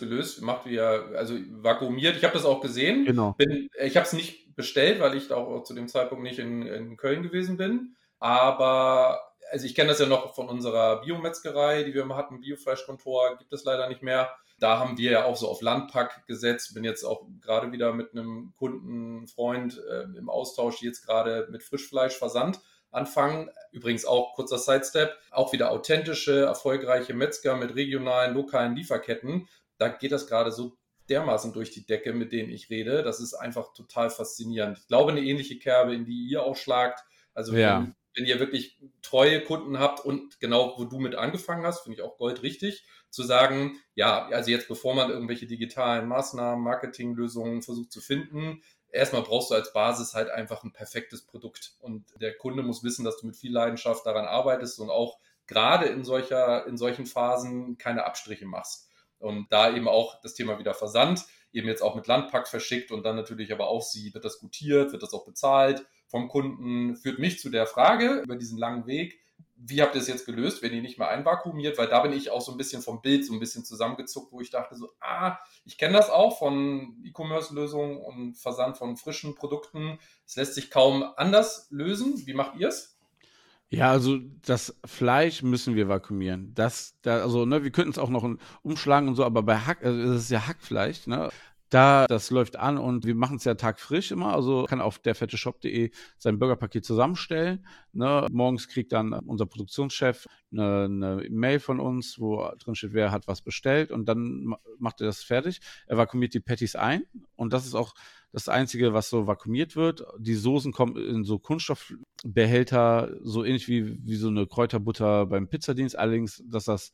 Also vakuumiert? Ich habe das auch gesehen. Genau. Ich habe es nicht bestellt, weil ich auch zu dem Zeitpunkt nicht in Köln gewesen bin. Aber also ich kenne das ja noch von unserer Biometzgerei, die wir immer hatten, Biofleischkontor, gibt es leider nicht mehr. Da haben wir ja auch so auf Landpack gesetzt. Bin jetzt auch gerade wieder mit einem Kundenfreund im Austausch, die jetzt gerade mit Frischfleischversand anfangen. Übrigens auch, kurzer Sidestep, auch wieder authentische, erfolgreiche Metzger mit regionalen, lokalen Lieferketten. Da geht das gerade so dermaßen durch die Decke, mit denen ich rede. Das ist einfach total faszinierend. Ich glaube, eine ähnliche Kerbe, in die ihr auch schlagt. Also wenn ihr wirklich treue Kunden habt und genau, wo du mit angefangen hast, finde ich auch goldrichtig, zu sagen, ja, also jetzt, bevor man irgendwelche digitalen Maßnahmen, Marketinglösungen versucht zu finden, erstmal brauchst du als Basis halt einfach ein perfektes Produkt. Und der Kunde muss wissen, dass du mit viel Leidenschaft daran arbeitest und auch gerade in solchen Phasen keine Abstriche machst. Und da eben auch das Thema wieder Versand, eben jetzt auch mit Landpack verschickt und dann natürlich aber auch wird das gutiert, wird das auch bezahlt vom Kunden, führt mich zu der Frage über diesen langen Weg, wie habt ihr es jetzt gelöst, wenn ihr nicht mehr einvakuumiert? Weil da bin ich auch so ein bisschen vom Bild so ein bisschen zusammengezuckt, wo ich dachte so, ich kenne das auch von E-Commerce-Lösungen und Versand von frischen Produkten. Es lässt sich kaum anders lösen. Wie macht ihr es? Ja, also das Fleisch müssen wir vakuumieren. Wir könnten es auch noch umschlagen und so, aber bei Hack, also das ist ja Hackfleisch, ne? Das läuft an und wir machen es ja tagfrisch immer, also kann auf derfetteshop.de sein Burgerpaket zusammenstellen. Ne? Morgens kriegt dann unser Produktionschef eine Mail von uns, wo drin steht, wer hat was bestellt und dann macht er das fertig. Er vakuumiert die Patties ein und das ist auch das Einzige, was so vakuumiert wird. Die Soßen kommen in so Kunststoffbehälter, so ähnlich wie so eine Kräuterbutter beim Pizzadienst. Allerdings, das ist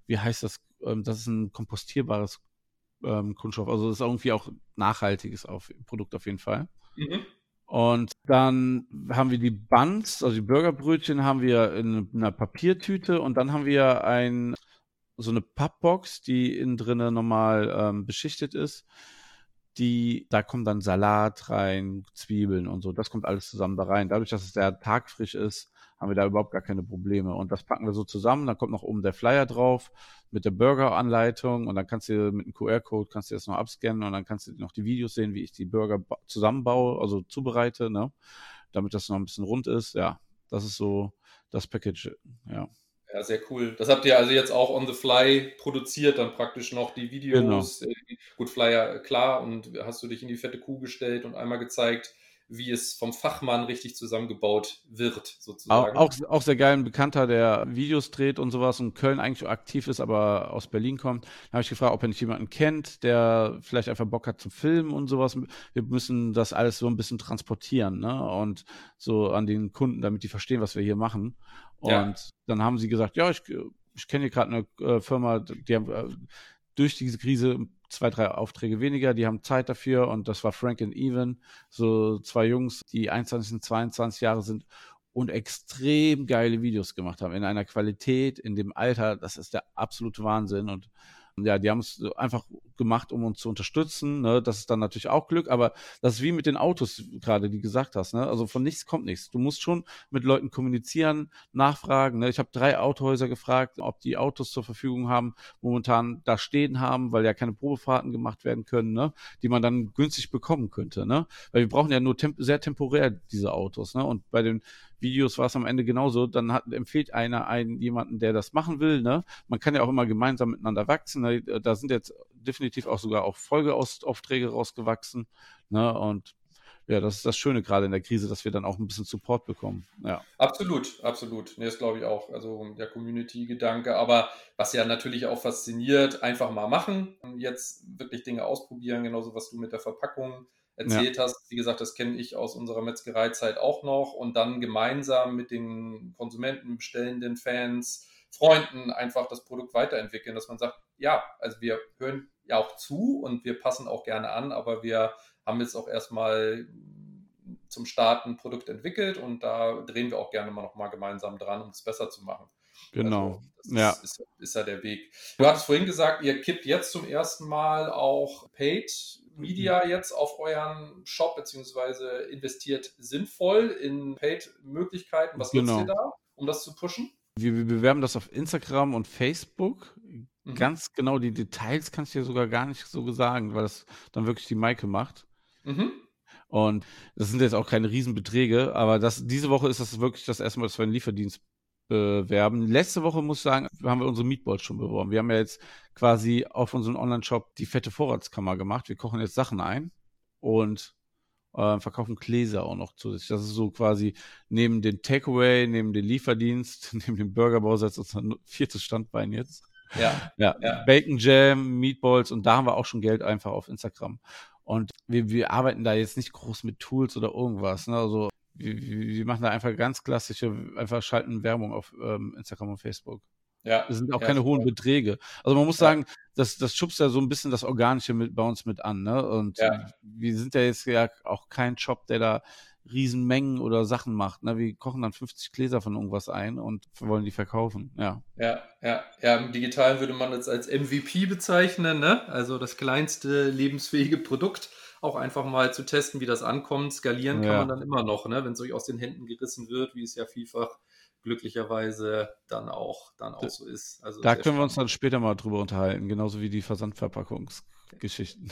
ein kompostierbares Kunststoff. Also das ist irgendwie auch nachhaltiges Produkt auf jeden Fall. Mhm. Und dann haben wir die Buns, also die Burgerbrötchen haben wir in einer Papiertüte und dann haben wir so eine Pappbox, die innen drinnen normal beschichtet ist. Da kommt dann Salat rein, Zwiebeln und so. Das kommt alles zusammen da rein. Dadurch, dass es sehr tagfrisch ist, haben wir da überhaupt gar keine Probleme. Und das packen wir so zusammen. Dann kommt noch oben der Flyer drauf mit der Burger-Anleitung. Und dann kannst du mit einem QR-Code das noch abscannen. Und dann kannst du noch die Videos sehen, wie ich die Burger zusammenbaue, also zubereite, ne? Damit das noch ein bisschen rund ist. Ja, das ist so das Package, ja. Ja, sehr cool. Das habt ihr also jetzt auch on the fly produziert, dann praktisch noch die Genau. Videos. Gut, Flyer, klar. Und hast du dich in die fette Kuh gestellt und einmal gezeigt, wie es vom Fachmann richtig zusammengebaut wird, sozusagen. Auch sehr geil, ein Bekannter, der Videos dreht und sowas und Köln eigentlich aktiv ist, aber aus Berlin kommt. Da habe ich gefragt, ob er nicht jemanden kennt, der vielleicht einfach Bock hat zu filmen und sowas. Wir müssen das alles so ein bisschen transportieren, ne? Und so an den Kunden, damit die verstehen, was wir hier machen. Ja, Und dann haben sie gesagt, ja, ich kenne hier gerade eine Firma, die haben durch diese Krise 2, 3 Aufträge weniger, die haben Zeit dafür und das war Frank and Even, so 2 Jungs, die 21 und 22 Jahre sind und extrem geile Videos gemacht haben, in einer Qualität, in dem Alter, das ist der absolute Wahnsinn und ja, die haben es einfach gemacht, um uns zu unterstützen, ne? Das ist dann natürlich auch Glück, aber das ist wie mit den Autos gerade, die gesagt hast, ne? Also von nichts kommt nichts. Du musst schon mit Leuten kommunizieren, nachfragen, ne? Ich habe 3 Autohäuser gefragt, ob die Autos zur Verfügung haben, momentan da stehen haben, weil ja keine Probefahrten gemacht werden können, ne? Die man dann günstig bekommen könnte, ne? Weil wir brauchen ja nur sehr temporär diese Autos, ne? Und bei den Videos war es am Ende genauso. Dann empfiehlt einer jemanden, der das machen will. Ne? Man kann ja auch immer gemeinsam miteinander wachsen. Ne? Da sind jetzt definitiv auch sogar auch Folgeaufträge rausgewachsen. Ne? Und ja, das ist das Schöne gerade in der Krise, dass wir dann auch ein bisschen Support bekommen. Ja, absolut, absolut. Nee, das glaube ich auch. Also der Community-Gedanke. Aber was ja natürlich auch fasziniert, einfach mal machen. Jetzt wirklich Dinge ausprobieren, genauso was du mit der Verpackung ja, erzählt hast. Wie gesagt, das kenne ich aus unserer Metzgereizeit auch noch. Und dann gemeinsam mit den Konsumenten, bestellenden Fans, Freunden einfach das Produkt weiterentwickeln, dass man sagt, ja, also wir hören ja auch zu und wir passen auch gerne an, aber wir haben jetzt auch erstmal zum Start ein Produkt entwickelt und da drehen wir auch gerne mal noch mal gemeinsam dran, um es besser zu machen. genau. Also das Ja, ist ja der Weg. Du hattest vorhin gesagt, ihr kippt jetzt zum ersten Mal auch Paid Media jetzt auf euren Shop, beziehungsweise investiert sinnvoll in Paid-Möglichkeiten. Was nutzt ihr genau. da, um das zu pushen? Wir bewerben das auf Instagram und Facebook. Mhm. Ganz genau die Details kann ich dir sogar gar nicht so sagen, weil das dann wirklich die Maike macht. Mhm. Und das sind jetzt auch keine Riesenbeträge, aber diese Woche ist das wirklich das erste Mal, dass wir einen Lieferdienst bewerben. Letzte Woche, muss ich sagen, haben wir unsere Meatballs schon beworben. Wir haben ja jetzt quasi auf unserem Online-Shop die fette Vorratskammer gemacht. Wir kochen jetzt Sachen ein und verkaufen Gläser auch noch zusätzlich. Das ist so quasi neben den Takeaway, neben den Lieferdienst, neben dem Burgerbausatz unser 4. Standbein jetzt. Ja, Ja, ja. Bacon Jam, Meatballs und da haben wir auch schon Geld einfach auf Instagram. Und wir arbeiten da jetzt nicht groß mit Tools oder irgendwas. Ne? Also wir machen da einfach ganz klassische, einfach schalten Werbung auf Instagram und Facebook. Ja, Es sind auch ja, keine hohen super. Beträge. Also man muss Ja, sagen, das schubst ja so ein bisschen das Organische bei uns mit an. Ne? Und ja. wir sind ja jetzt ja auch kein Shop, der da Riesenmengen oder Sachen macht. Ne? Wir kochen dann 50 Gläser von irgendwas ein und wollen die verkaufen. Ja. Ja, ja, ja, im Digitalen würde man das als MVP bezeichnen, ne? Also das kleinste lebensfähige Produkt auch einfach mal zu testen, wie das ankommt. Skalieren kann man Ja. dann immer noch, ne? Wenn es euch aus den Händen gerissen wird, wie es ja vielfach glücklicherweise dann auch so ist. Also Da sehr können wir uns spannend. dann später mal drüber unterhalten, genauso wie die Versandverpackungsgeschichten.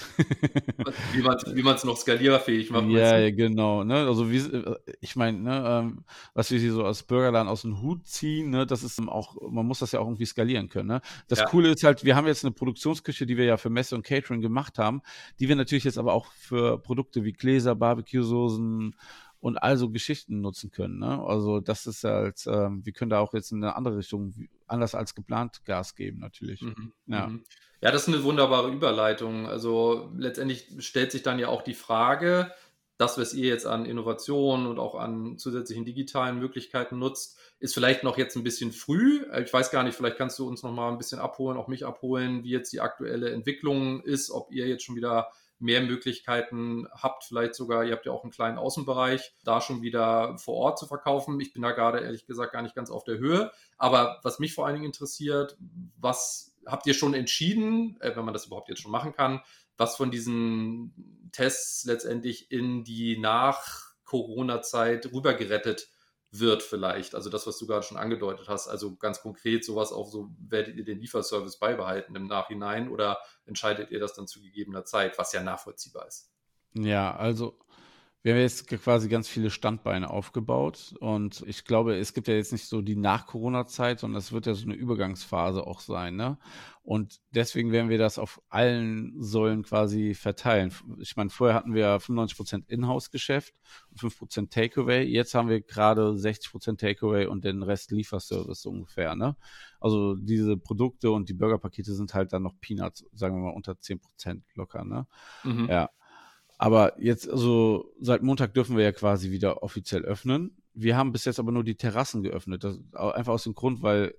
Wie man es noch skalierfähig macht, meinst Ja, du? ja, genau, ne? Also ich meine, ne, was wir hier so als Burgerladen aus dem Hut ziehen, ne, das ist auch, man muss das ja auch irgendwie skalieren können, ne? Das Ja, Coole ist halt, wir haben jetzt eine Produktionsküche, die wir ja für Messe und Catering gemacht haben, die wir natürlich jetzt aber auch für Produkte wie Gläser, Barbecue-Soßen und all so Geschichten nutzen können, ne? Also das ist halt, wir können da auch jetzt in eine andere Richtung, anders als geplant, Gas geben, natürlich. mhm, Ja, mhm. Ja, das ist eine wunderbare Überleitung. Also letztendlich stellt sich dann ja auch die Frage, das, was ihr jetzt an Innovationen und auch an zusätzlichen digitalen Möglichkeiten nutzt, ist vielleicht noch jetzt ein bisschen früh. Ich weiß gar nicht, vielleicht kannst du uns noch mal ein bisschen abholen, auch mich abholen, wie jetzt die aktuelle Entwicklung ist, ob ihr jetzt schon wieder mehr Möglichkeiten habt, vielleicht sogar, ihr habt ja auch einen kleinen Außenbereich, da schon wieder vor Ort zu verkaufen. Ich bin da gerade ehrlich gesagt gar nicht ganz auf der Höhe. Aber was mich vor allen Dingen interessiert, was habt ihr schon entschieden, wenn man das überhaupt jetzt schon machen kann, was von diesen Tests letztendlich in die Nach-Corona-Zeit rübergerettet wird vielleicht? Also das, was du gerade schon angedeutet hast, also ganz konkret sowas auch so, werdet ihr den Lieferservice beibehalten im Nachhinein oder entscheidet ihr das dann zu gegebener Zeit, was ja nachvollziehbar ist? ja, also Wir haben jetzt quasi ganz viele Standbeine aufgebaut und ich glaube, es gibt ja jetzt nicht so die Nach-Corona-Zeit, sondern es wird ja so eine Übergangsphase auch sein, ne? Und deswegen werden wir das auf allen Säulen quasi verteilen. Ich meine, vorher hatten wir 95% Inhouse-Geschäft und 5% Takeaway. Jetzt haben wir gerade 60% Takeaway und den Rest Lieferservice so ungefähr, ne? Also diese Produkte und die Burgerpakete sind halt dann noch Peanuts, sagen wir mal unter 10% locker, ne? Mhm. Ja. Aber jetzt, also seit Montag dürfen wir ja quasi wieder offiziell öffnen. Wir haben bis jetzt aber nur die Terrassen geöffnet. Das einfach aus dem Grund, weil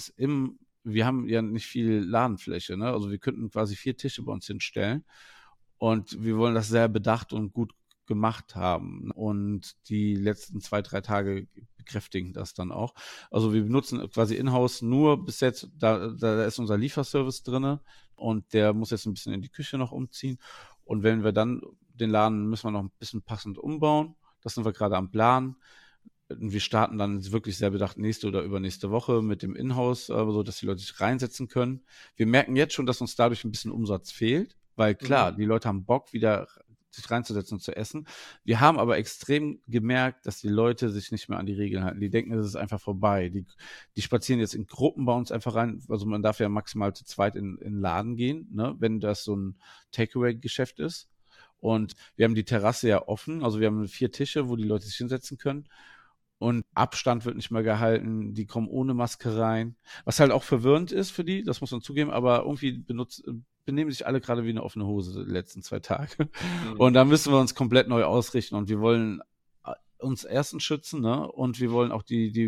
wir haben ja nicht viel Ladenfläche, ne? Also wir könnten quasi 4 Tische bei uns hinstellen und wir wollen das sehr bedacht und gut gemacht haben. Und die letzten 2, 3 Tage bekräftigen das dann auch. Also wir benutzen quasi in-house nur bis jetzt, da ist unser Lieferservice drinne und der muss jetzt ein bisschen in die Küche noch umziehen. Und wenn wir dann den Laden müssen wir noch ein bisschen passend umbauen. Das sind wir gerade am Plan. Und wir starten dann wirklich sehr bedacht nächste oder übernächste Woche mit dem Inhouse, so dass die Leute sich reinsetzen können. Wir merken jetzt schon, dass uns dadurch ein bisschen Umsatz fehlt, weil klar, die Leute haben Bock, wieder sich reinzusetzen und zu essen. Wir haben aber extrem gemerkt, dass die Leute sich nicht mehr an die Regeln halten. Die denken, es ist einfach vorbei. Die spazieren jetzt in Gruppen bei uns einfach rein. Also man darf ja maximal zu zweit in den Laden gehen, ne, wenn das so ein Takeaway-Geschäft ist. Und wir haben die Terrasse ja offen. Also wir haben 4 Tische, wo die Leute sich hinsetzen können. Und Abstand wird nicht mehr gehalten, die kommen ohne Maske rein. Was halt auch verwirrend ist für die, das muss man zugeben, aber irgendwie benehmen sich alle gerade wie eine offene Hose die letzten 2 Tage. Und da müssen wir uns komplett neu ausrichten und wir wollen uns erstens schützen, ne? Und wir wollen auch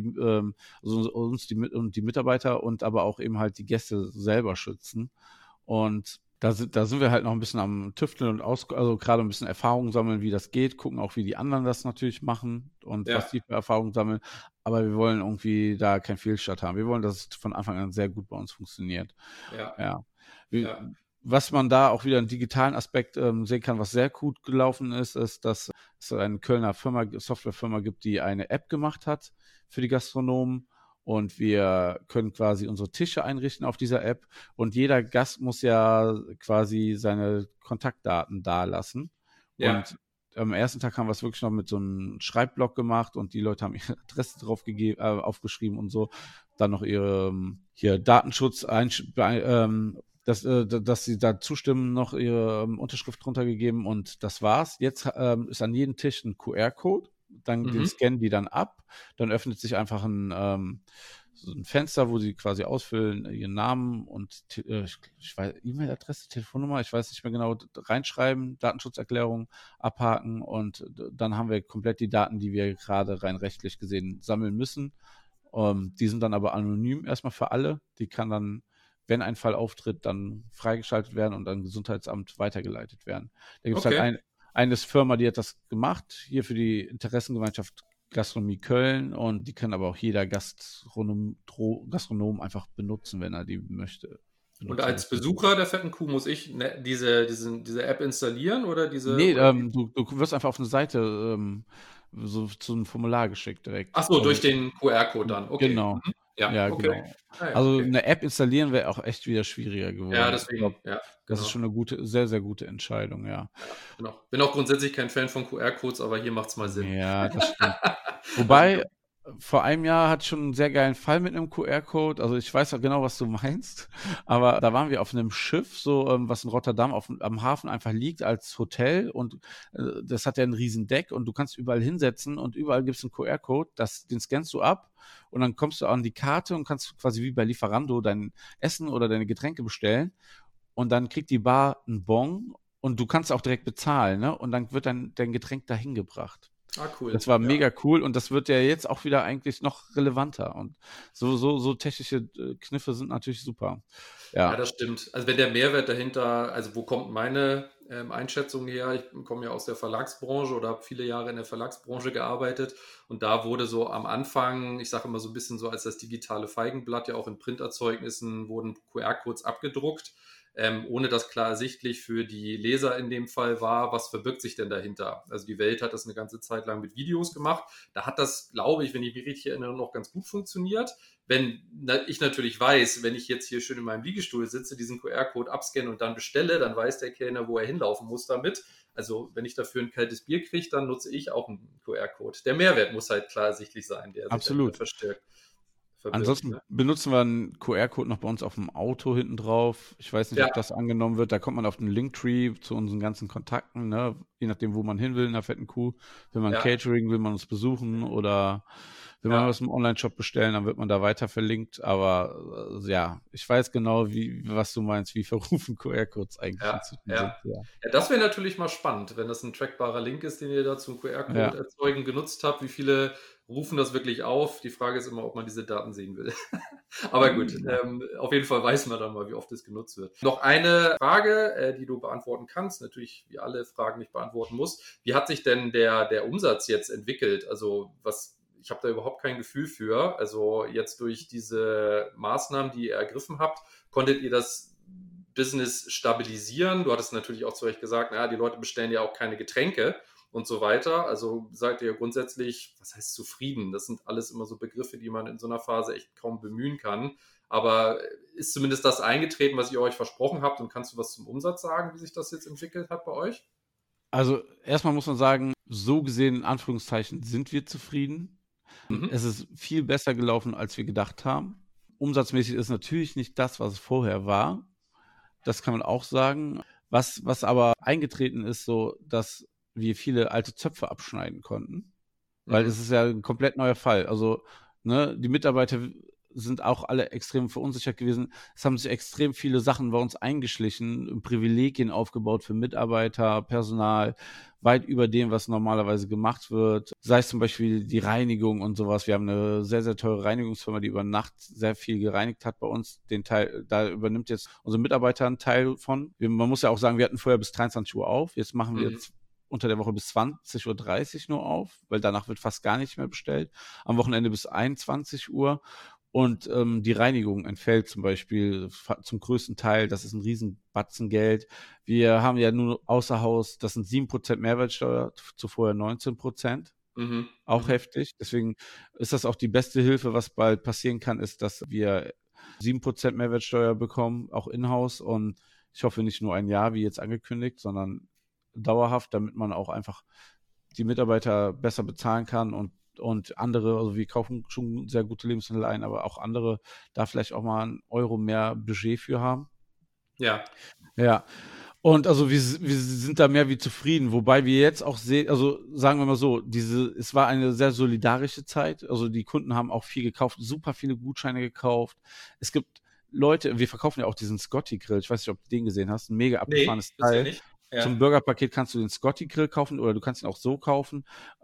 also uns die Mitarbeiter und aber auch eben halt die Gäste selber schützen. Und da sind wir halt noch ein bisschen am Tüfteln und also gerade ein bisschen Erfahrung sammeln, wie das geht, gucken auch, wie die anderen das natürlich machen und was die für Erfahrungen sammeln. Aber wir wollen irgendwie da keinen Fehlstart haben. Wir wollen, dass es von Anfang an sehr gut bei uns funktioniert. Ja. Was man da auch wieder einen digitalen Aspekt sehen kann, was sehr gut gelaufen ist, dass es eine Kölner Softwarefirma gibt, die eine App gemacht hat für die Gastronomen. Und wir können quasi unsere Tische einrichten auf dieser App. Und jeder Gast muss ja quasi seine Kontaktdaten dalassen. Ja. Und am ersten Tag haben wir es wirklich noch mit so einem Schreibblock gemacht und die Leute haben ihre Adresse drauf aufgeschrieben und so. Dann noch ihre Datenschutz, dass sie da zustimmen, noch ihre Unterschrift drunter gegeben und das war's. Jetzt ist an jedem Tisch ein QR-Code. Dann den scannen die dann ab, dann öffnet sich einfach so ein Fenster, wo sie quasi ausfüllen, ihren Namen und ich weiß, E-Mail-Adresse, Telefonnummer, ich weiß nicht mehr genau, reinschreiben, Datenschutzerklärung abhaken und dann haben wir komplett die Daten, die wir gerade rein rechtlich gesehen sammeln müssen. Die sind dann aber anonym erstmal für alle. Die kann dann, wenn ein Fall auftritt, dann freigeschaltet werden und an Gesundheitsamt weitergeleitet werden. Da gibt es halt eine Firma, die hat das gemacht, hier für die Interessengemeinschaft Gastronomie Köln und die kann aber auch jeder Gastronom einfach benutzen, wenn er die möchte. Und als Besucher der Fetten Kuh muss ich diese App installieren oder diese? Nee, du wirst einfach auf eine Seite so zu einem Formular geschickt direkt. Ach so, durch den QR-Code dann, okay. Genau. Ja, okay. Genau. Also eine App installieren wäre auch echt wieder schwieriger geworden. Ja, deswegen. Das ist schon eine sehr, sehr gute Entscheidung, ja. Genau. Bin auch grundsätzlich kein Fan von QR-Codes, aber hier macht es mal Sinn. Ja, das stimmt. Wobei, vor einem Jahr hatte ich schon einen sehr geilen Fall mit einem QR-Code. Also ich weiß ja genau, was du meinst. Aber da waren wir auf einem Schiff, so was in Rotterdam am Hafen einfach liegt als Hotel. Und das hat ja ein riesen Deck und du kannst überall hinsetzen und überall gibt es einen QR-Code. Den scannst du ab und dann kommst du an die Karte und kannst quasi wie bei Lieferando dein Essen oder deine Getränke bestellen. Und dann kriegt die Bar einen Bon und du kannst auch direkt bezahlen, ne? Und dann wird dein Getränk dahin gebracht. Ah, cool. Das war mega cool und das wird ja jetzt auch wieder eigentlich noch relevanter und so technische Kniffe sind natürlich super. Ja, das stimmt. Also wenn der Mehrwert dahinter, also wo kommt meine Einschätzung her? Ich komme ja aus der Verlagsbranche oder habe viele Jahre in der Verlagsbranche gearbeitet und da wurde so am Anfang, ich sage immer so ein bisschen so als das digitale Feigenblatt, ja auch in Printerzeugnissen wurden QR-Codes abgedruckt. Ohne dass klar ersichtlich für die Leser in dem Fall war, was verbirgt sich denn dahinter. Also die Welt hat das eine ganze Zeit lang mit Videos gemacht. Da hat das, glaube ich, wenn ich mich richtig erinnere, noch ganz gut funktioniert. Wenn ich natürlich weiß, wenn ich jetzt hier schön in meinem Liegestuhl sitze, diesen QR-Code abscanne und dann bestelle, dann weiß der Kellner, wo er hinlaufen muss damit. Also wenn ich dafür ein kaltes Bier kriege, dann nutze ich auch einen QR-Code. Der Mehrwert muss halt klar ersichtlich sein, der sich Absolut. verstärkt verbirgt. Ansonsten benutzen wir einen QR-Code noch bei uns auf dem Auto hinten drauf. Ich weiß nicht, ob das angenommen wird. Da kommt man auf den Linktree zu unseren ganzen Kontakten, ne? Je nachdem, wo man hin will, in der fetten Kuh. Will man Catering, will man uns besuchen oder will man was im Online-Shop bestellen, dann wird man da weiter verlinkt. Aber ich weiß genau, was du meinst, wie verrufen QR-Codes eigentlich inzwischen sind. Ja, das wäre natürlich mal spannend, wenn das ein trackbarer Link ist, den ihr da zum QR-Code erzeugen genutzt habt. Wie viele rufen das wirklich auf? Die Frage ist immer, ob man diese Daten sehen will. Aber gut, auf jeden Fall weiß man dann mal, wie oft es genutzt wird. Noch eine Frage, die du beantworten kannst, natürlich wie alle Fragen nicht beantworten musst. Wie hat sich denn der Umsatz jetzt entwickelt? Also ich habe da überhaupt kein Gefühl für. Also jetzt durch diese Maßnahmen, die ihr ergriffen habt, konntet ihr das Business stabilisieren? Du hattest natürlich auch zu euch gesagt, die Leute bestellen ja auch keine Getränke und so weiter. Also seid ihr grundsätzlich, was heißt zufrieden? Das sind alles immer so Begriffe, die man in so einer Phase echt kaum bemühen kann. Aber ist zumindest das eingetreten, was ihr euch versprochen habt? Und kannst du was zum Umsatz sagen, wie sich das jetzt entwickelt hat bei euch? Also erstmal muss man sagen, so gesehen, in Anführungszeichen, sind wir zufrieden. Es ist viel besser gelaufen, als wir gedacht haben. Umsatzmäßig ist natürlich nicht das, was es vorher war. Das kann man auch sagen. Was aber eingetreten ist, so, dass wir viele alte Zöpfe abschneiden konnten. Weil es ist ja ein komplett neuer Fall. Also, die Mitarbeiter sind auch alle extrem verunsichert gewesen. Es haben sich extrem viele Sachen bei uns eingeschlichen, Privilegien aufgebaut für Mitarbeiter, Personal, weit über dem, was normalerweise gemacht wird. Sei es zum Beispiel die Reinigung und sowas. Wir haben eine sehr, sehr teure Reinigungsfirma, die über Nacht sehr viel gereinigt hat bei uns. Den Teil, da übernimmt jetzt unsere Mitarbeiter einen Teil von. Man muss ja auch sagen, wir hatten vorher bis 23 Uhr auf. Jetzt machen wir jetzt unter der Woche bis 20.30 Uhr nur auf, weil danach wird fast gar nicht mehr bestellt. Am Wochenende bis 21 Uhr. Und die Reinigung entfällt zum Beispiel zum größten Teil. Das ist ein Riesenbatzen Geld. Wir haben ja nur außer Haus, das sind 7% Mehrwertsteuer, zuvor 19%. Auch heftig. Deswegen ist das auch die beste Hilfe, was bald passieren kann, ist, dass wir 7% Mehrwertsteuer bekommen, auch in-house. Und ich hoffe nicht nur ein Jahr, wie jetzt angekündigt, sondern dauerhaft, damit man auch einfach die Mitarbeiter besser bezahlen kann und andere, also wir kaufen schon sehr gute Lebensmittel ein, aber auch andere da vielleicht auch mal einen Euro mehr Budget für haben. Ja. Ja. Und also wir sind da mehr wie zufrieden, wobei wir jetzt auch sehen, also sagen wir mal so, es war eine sehr solidarische Zeit, also die Kunden haben auch viel gekauft, super viele Gutscheine gekauft. Es gibt Leute, wir verkaufen ja auch diesen Scotty-Grill, ich weiß nicht, ob du den gesehen hast, ein mega abgefahrenes Teil. Nicht. Ja. Zum Burgerpaket kannst du den Scotty-Grill kaufen oder du kannst ihn auch so kaufen.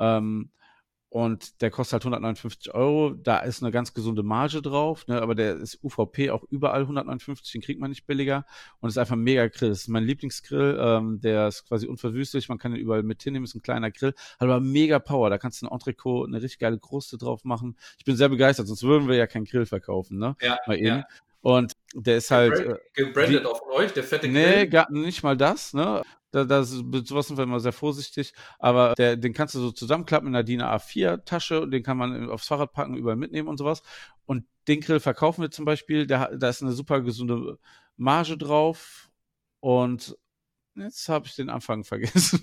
Und der kostet halt 159 Euro. Da ist eine ganz gesunde Marge drauf, aber der ist UVP auch überall 159, den kriegt man nicht billiger. Und ist einfach ein mega Grill. Das ist mein Lieblingsgrill. Der ist quasi unverwüstlich. Man kann den überall mit hinnehmen. Ist ein kleiner Grill. Hat aber mega Power. Da kannst du ein Entrecot, eine richtig geile Kruste drauf machen. Ich bin sehr begeistert. Sonst würden wir ja keinen Grill verkaufen, ne? Ja, mal eben. Ja. Und der ist halt... gebrandet auf euch, der fette Grill? Nee, nicht mal das, ne? Sowas sind wir immer sehr vorsichtig, aber den kannst du so zusammenklappen in einer DIN A4-Tasche und den kann man aufs Fahrrad packen, überall mitnehmen und sowas. Und den Grill verkaufen wir zum Beispiel, da ist eine super gesunde Marge drauf und jetzt habe ich den Anfang vergessen,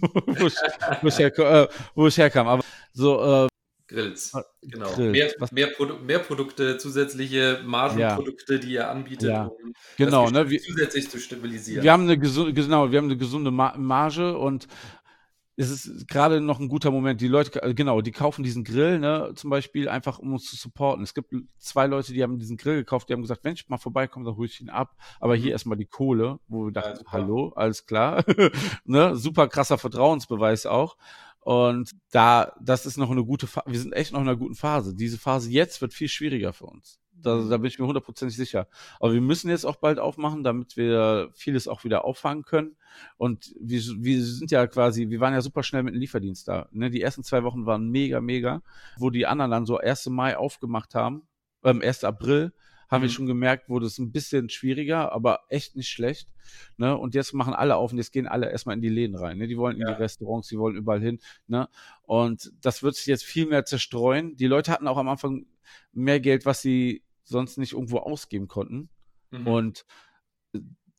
wo ich herkam. Aber so, Grills, genau. Grills. Mehr Produkte, zusätzliche Margenprodukte, die ihr anbietet, um genau, das zusätzlich zu stabilisieren. Wir haben eine gesunde Marge und es ist gerade noch ein guter Moment. Die Leute, die kaufen diesen Grill, zum Beispiel einfach, um uns zu supporten. Es gibt 2 Leute, die haben diesen Grill gekauft, die haben gesagt, wenn ich mal vorbeikomme, dann hole ich ihn ab. Aber hier erstmal die Kohle, wo wir dachten, hallo, alles klar. Super krasser Vertrauensbeweis auch. Und das ist noch eine gute Phase. Wir sind echt noch in einer guten Phase. Diese Phase jetzt wird viel schwieriger für uns. Da bin ich mir 100% sicher. Aber wir müssen jetzt auch bald aufmachen, damit wir vieles auch wieder auffangen können. Und wir sind ja quasi, wir waren ja super schnell mit dem Lieferdienst da. Die ersten 2 Wochen waren mega, mega. Wo die anderen dann so 1. Mai aufgemacht haben, 1. April, haben wir schon gemerkt, wurde es ein bisschen schwieriger, aber echt nicht schlecht. Und jetzt machen alle auf und jetzt gehen alle erstmal in die Läden rein. Die wollen in die Restaurants, die wollen überall hin. Und das wird sich jetzt viel mehr zerstreuen. Die Leute hatten auch am Anfang mehr Geld, was sie sonst nicht irgendwo ausgeben konnten. Und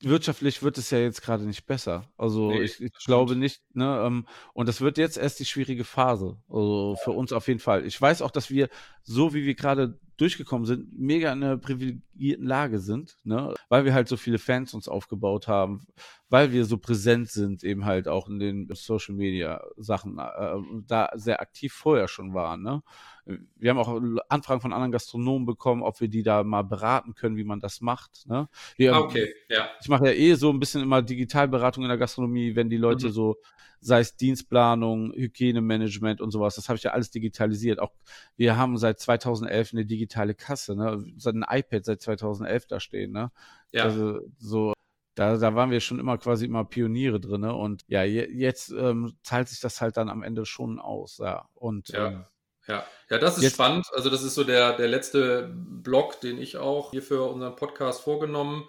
wirtschaftlich wird es ja jetzt gerade nicht besser. Also Nee, ich das glaube stimmt. nicht, ne, und das wird jetzt erst die schwierige Phase. Also für uns auf jeden Fall. Ich weiß auch, dass wir, so wie wir gerade durchgekommen sind, mega in einer privilegierten Lage sind, ne, weil wir halt so viele Fans uns aufgebaut haben, weil wir so präsent sind, eben halt auch in den Social Media Sachen, da sehr aktiv vorher schon waren, ne. Wir haben auch Anfragen von anderen Gastronomen bekommen, ob wir die da mal beraten können, wie man das macht, ne. Wir, Okay, ja. Ich mache ja so ein bisschen immer Digitalberatung in der Gastronomie, wenn die Leute Mhm. so, sei es Dienstplanung, Hygienemanagement und sowas, das habe ich ja alles digitalisiert. Auch wir haben seit 2011 eine digitale Kasse, ne? Seit ein iPad seit 2011 da stehen, ne? Ja, Also so, da waren wir schon immer quasi immer Pioniere drin, ne? Und ja, jetzt zahlt sich das halt dann am Ende schon aus, ja. Und ja. Ja, ja, das ist jetzt, spannend. Also das ist so der letzte Block, den ich auch hier für unseren Podcast vorgenommen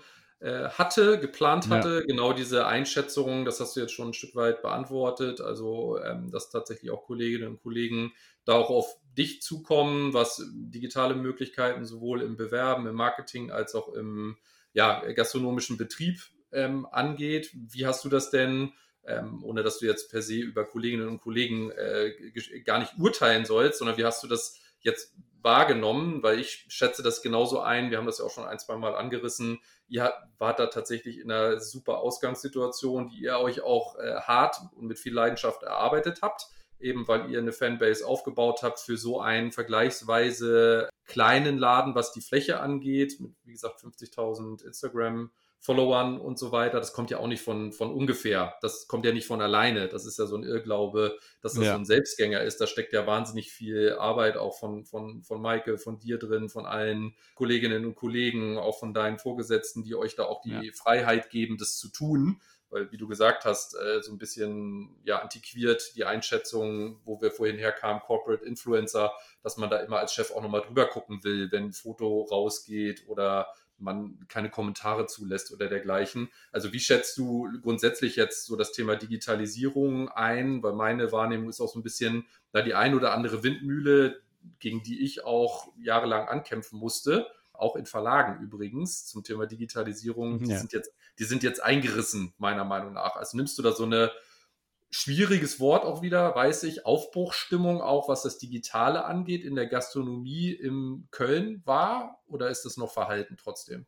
geplant ja, hatte. Genau diese Einschätzung, das hast du jetzt schon ein Stück weit beantwortet. Also dass tatsächlich auch Kolleginnen und Kollegen da auch auf dich zukommen, was digitale Möglichkeiten sowohl im Bewerben, im Marketing als auch im gastronomischen Betrieb angeht. Wie hast du das denn? Ohne dass du jetzt per se über Kolleginnen und Kollegen gar nicht urteilen sollst, sondern wie hast du das jetzt wahrgenommen? Weil ich schätze das genauso ein, wir haben das ja auch schon ein, zwei Mal angerissen, ihr wart da tatsächlich in einer super Ausgangssituation, die ihr euch auch hart und mit viel Leidenschaft erarbeitet habt, eben weil ihr eine Fanbase aufgebaut habt für so einen vergleichsweise kleinen Laden, was die Fläche angeht, mit, wie gesagt, 50.000 Instagram-Followern und so weiter. Das kommt ja auch nicht von ungefähr. Das kommt ja nicht von alleine. Das ist ja so ein Irrglaube, dass das so ja, ein Selbstgänger ist. Da steckt ja wahnsinnig viel Arbeit auch von Maike, von dir drin, von allen Kolleginnen und Kollegen, auch von deinen Vorgesetzten, die euch da auch ja, die Freiheit geben, das zu tun. Weil, wie du gesagt hast, so ein bisschen antiquiert die Einschätzung, wo wir vorhin herkamen, Corporate Influencer, dass man da immer als Chef auch nochmal drüber gucken will, wenn ein Foto rausgeht oder man keine Kommentare zulässt oder dergleichen. Also wie schätzt du grundsätzlich jetzt so das Thema Digitalisierung ein? Weil meine Wahrnehmung ist auch so ein bisschen, da die ein oder andere Windmühle, gegen die ich auch jahrelang ankämpfen musste, auch in Verlagen übrigens zum Thema Digitalisierung, ja. die sind jetzt eingerissen, meiner Meinung nach. Also nimmst du da so eine schwieriges Wort auch wieder, weiß ich, Aufbruchsstimmung auch, was das Digitale angeht, in der Gastronomie in Köln war? Oder ist das noch verhalten trotzdem?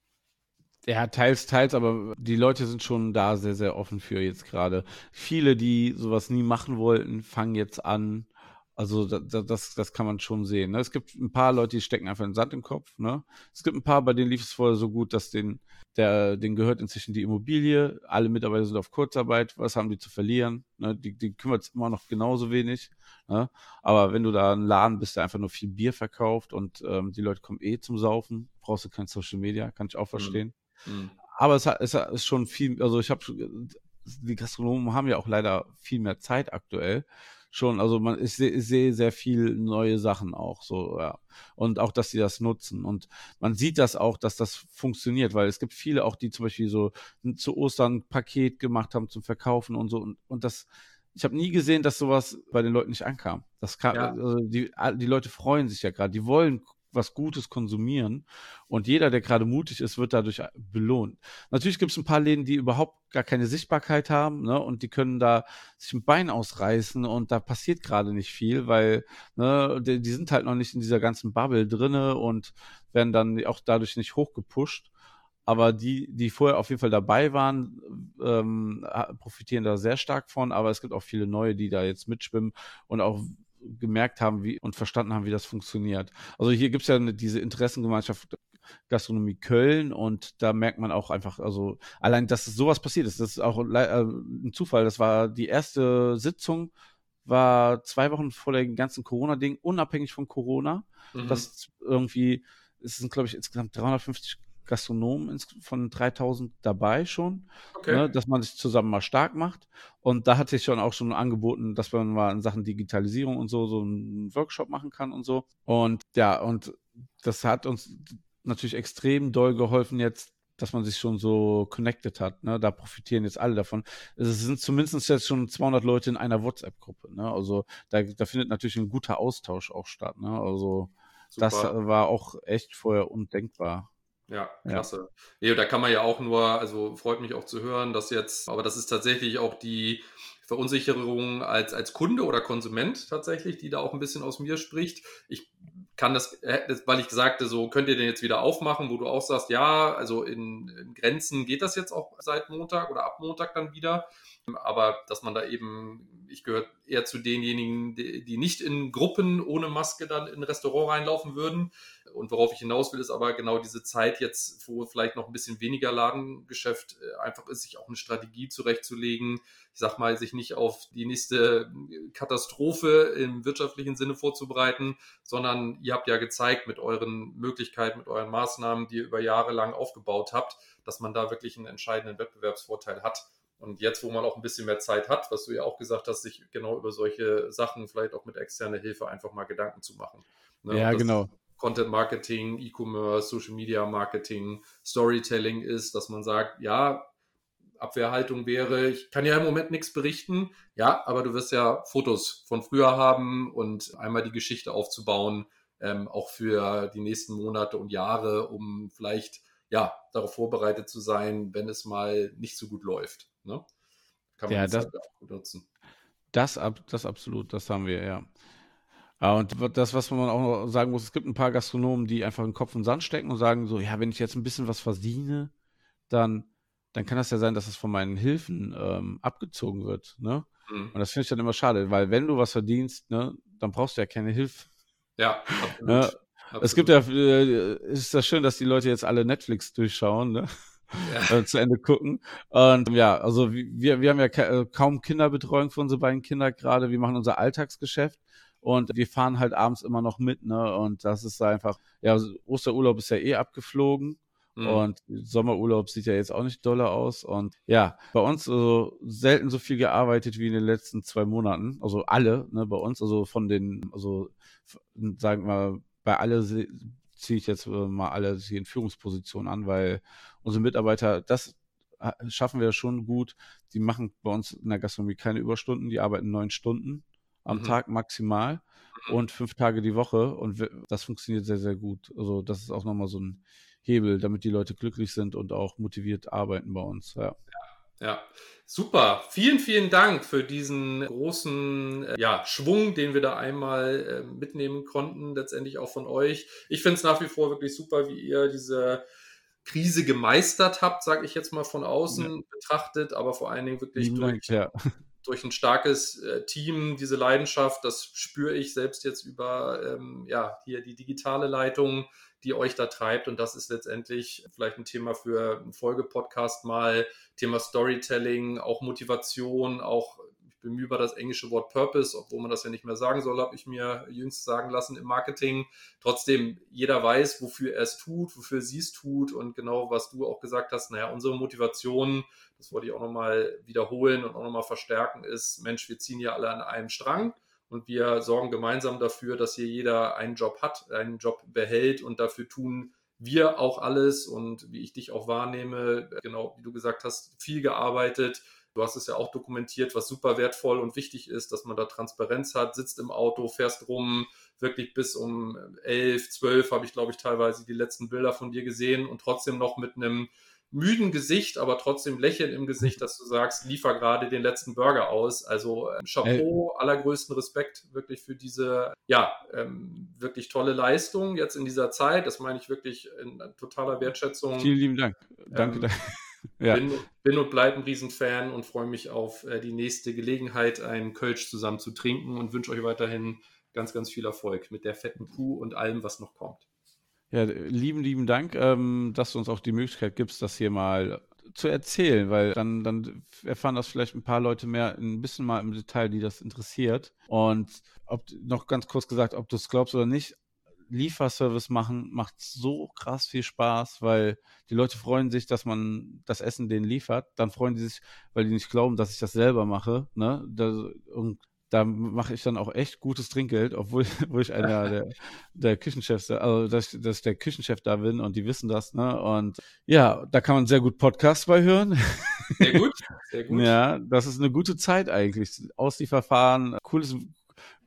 Ja, teils, teils, aber die Leute sind schon da sehr, sehr offen für jetzt gerade. Viele, die sowas nie machen wollten, fangen jetzt an. Also das kann man schon sehen. Ne? Es gibt ein paar Leute, die stecken einfach den Sand im Kopf. Ne? Es gibt ein paar, bei denen lief es vorher so gut, dass denen gehört inzwischen die Immobilie. Alle Mitarbeiter sind auf Kurzarbeit. Was haben die zu verlieren? Ne? Die kümmert es immer noch genauso wenig. Ne? Aber wenn du da ein Laden bist, der einfach nur viel Bier verkauft und die Leute kommen zum Saufen, brauchst du kein Social Media, kann ich auch Hm. verstehen. Hm. Aber es ist schon viel, also die Gastronomen haben ja auch leider viel mehr Zeit aktuell schon. Also ich sehe sehr viel neue Sachen auch so, ja. Und auch, dass sie das nutzen. Und man sieht das auch, dass das funktioniert, weil es gibt viele auch, die zum Beispiel so zu Ostern ein Paket gemacht haben zum Verkaufen und so. Und ich habe nie gesehen, dass sowas bei den Leuten nicht ankam. Ja, Also die Leute freuen sich ja gerade, die wollen was Gutes konsumieren und jeder, der gerade mutig ist, wird dadurch belohnt. Natürlich gibt es ein paar Läden, die überhaupt gar keine Sichtbarkeit haben, ne, und die können da sich ein Bein ausreißen und da passiert gerade nicht viel, weil ne, die sind halt noch nicht in dieser ganzen Bubble drinne und werden dann auch dadurch nicht hochgepusht. Aber die vorher auf jeden Fall dabei waren, profitieren da sehr stark von. Aber es gibt auch viele neue, die da jetzt mitschwimmen und auch gemerkt haben und verstanden haben, wie das funktioniert. Also hier gibt es ja diese Interessengemeinschaft Gastronomie Köln und da merkt man auch einfach, also allein, dass sowas passiert ist, das ist auch ein Zufall. Das war die erste Sitzung, war 2 Wochen vor dem ganzen Corona-Ding, unabhängig von Corona. mhm. Das irgendwie, es sind, glaube ich, insgesamt 350 Gastronomen von 3000 dabei schon, Okay. ne, dass man sich zusammen mal stark macht. Und da hatte ich schon auch schon angeboten, dass man mal in Sachen Digitalisierung und so einen Workshop machen kann und so. Und ja, und das hat uns natürlich extrem doll geholfen jetzt, dass man sich schon so connected hat. Ne? Da profitieren jetzt alle davon. Es sind zumindest jetzt schon 200 Leute in einer WhatsApp-Gruppe. Ne? Also da findet natürlich ein guter Austausch auch statt. Ne? Also das Super. war auch echt vorher undenkbar. Ja, klasse. Nee, da kann man ja auch nur, also freut mich auch zu hören, dass jetzt, aber das ist tatsächlich auch die Verunsicherung als Kunde oder Konsument tatsächlich, die da auch ein bisschen aus mir spricht. Ich kann das, weil ich sagte, so könnt ihr den jetzt wieder aufmachen, wo du auch sagst, ja, also in Grenzen geht das jetzt auch seit Montag oder ab Montag dann wieder. Aber dass man da eben, ich gehöre eher zu denjenigen, die nicht in Gruppen ohne Maske dann in ein Restaurant reinlaufen würden. Und worauf ich hinaus will, ist aber genau diese Zeit jetzt, wo vielleicht noch ein bisschen weniger Ladengeschäft einfach ist, sich auch eine Strategie zurechtzulegen. Ich sag mal, sich nicht auf die nächste Katastrophe im wirtschaftlichen Sinne vorzubereiten, sondern ihr habt ja gezeigt mit euren Möglichkeiten, mit euren Maßnahmen, die ihr über Jahre lang aufgebaut habt, dass man da wirklich einen entscheidenden Wettbewerbsvorteil hat. Und jetzt, wo man auch ein bisschen mehr Zeit hat, was du ja auch gesagt hast, sich genau über solche Sachen vielleicht auch mit externer Hilfe einfach mal Gedanken zu machen. Ne? Ja, genau. Content Marketing, E-Commerce, Social Media Marketing, Storytelling ist, dass man sagt, ja, Abwehrhaltung wäre, ich kann ja im Moment nichts berichten, ja, aber du wirst ja Fotos von früher haben und einmal die Geschichte aufzubauen, auch für die nächsten Monate und Jahre, um vielleicht ja darauf vorbereitet zu sein, wenn es mal nicht so gut läuft. Ne? Kann man das auch gut nutzen. Das absolut, das haben wir, ja. Und das, was man auch noch sagen muss, es gibt ein paar Gastronomen, die einfach den Kopf in den Sand stecken und sagen so, ja, wenn ich jetzt ein bisschen was verdiene, dann kann das ja sein, dass es von meinen Hilfen abgezogen wird. Ne? Und das finde ich dann immer schade, weil wenn du was verdienst, ne, dann brauchst du ja keine Hilfe. Ja, absolut. Ne? Es gibt ja, ist das schön, dass die Leute jetzt alle Netflix durchschauen, ne? Zu Ende gucken. Und ja, also wir haben ja kaum Kinderbetreuung für unsere beiden Kinder gerade. Wir machen unser Alltagsgeschäft und wir fahren halt abends immer noch mit, ne? Und das ist einfach, ja, Osterurlaub ist ja eh abgeflogen. Und Sommerurlaub sieht ja jetzt auch nicht doller aus. Und ja, bei uns also selten so viel gearbeitet wie in den letzten 2 Monaten. Also alle, ne, bei uns, also von den, also sagen wir, bei alle ziehe ich jetzt mal alle in Führungspositionen an, weil unsere Mitarbeiter, das schaffen wir schon gut. Die machen bei uns in der Gastronomie keine Überstunden, die arbeiten 9 Stunden am Tag maximal und 5 Tage die Woche. Und das funktioniert sehr, sehr gut. Also das ist auch nochmal so ein Hebel, damit die Leute glücklich sind und auch motiviert arbeiten bei uns. Ja, super. Vielen, vielen Dank für diesen großen Schwung, den wir da einmal mitnehmen konnten, letztendlich auch von euch. Ich finde es nach wie vor wirklich super, wie ihr diese Krise gemeistert habt, sage ich jetzt mal von außen betrachtet, aber vor allen Dingen wirklich durch ein starkes Team, diese Leidenschaft, das spüre ich selbst jetzt über hier die digitale Leitung, die euch da treibt. Und das ist letztendlich vielleicht ein Thema für einen Folgepodcast mal, Thema Storytelling, auch Motivation, auch ich bemühe über das englische Wort Purpose, obwohl man das ja nicht mehr sagen soll, habe ich mir jüngst sagen lassen im Marketing. Trotzdem, jeder weiß, wofür er es tut, wofür sie es tut und genau, was du auch gesagt hast, naja, unsere Motivation, das wollte ich auch nochmal wiederholen und auch nochmal verstärken, ist, Mensch, wir ziehen ja alle an einem Strang und wir sorgen gemeinsam dafür, dass hier jeder einen Job hat, einen Job behält und dafür tun wir auch alles und wie ich dich auch wahrnehme, genau wie du gesagt hast, viel gearbeitet. Du hast es ja auch dokumentiert, was super wertvoll und wichtig ist, dass man da Transparenz hat, sitzt im Auto, fährst rum, wirklich bis um 11, 12 habe ich, glaube ich, teilweise die letzten Bilder von dir gesehen und trotzdem noch mit einem müden Gesicht, aber trotzdem Lächeln im Gesicht, dass du sagst, liefer gerade den letzten Burger aus. Also Chapeau, allergrößten Respekt wirklich für diese, wirklich tolle Leistung jetzt in dieser Zeit. Das meine ich wirklich in totaler Wertschätzung. Vielen lieben Dank. Danke. Ja. Bin und bleib ein Riesenfan und freue mich auf die nächste Gelegenheit, einen Kölsch zusammen zu trinken und wünsche euch weiterhin ganz, ganz viel Erfolg mit der fetten Kuh und allem, was noch kommt. Ja, lieben Dank, dass du uns auch die Möglichkeit gibst, das hier mal zu erzählen, weil dann erfahren das vielleicht ein paar Leute mehr, ein bisschen mal im Detail, die das interessiert. Und noch ganz kurz gesagt, ob du es glaubst oder nicht, Lieferservice machen macht so krass viel Spaß, weil die Leute freuen sich, dass man das Essen denen liefert. Dann freuen die sich, weil die nicht glauben, dass ich das selber mache. Ne? Und da mache ich dann auch echt gutes Trinkgeld, obwohl ich einer der Küchenchefs, also dass ich der Küchenchef da bin und die wissen das, ne? Und ja, da kann man sehr gut Podcasts bei hören. Sehr gut, sehr gut. Ja, das ist eine gute Zeit eigentlich. Auslieferfahren,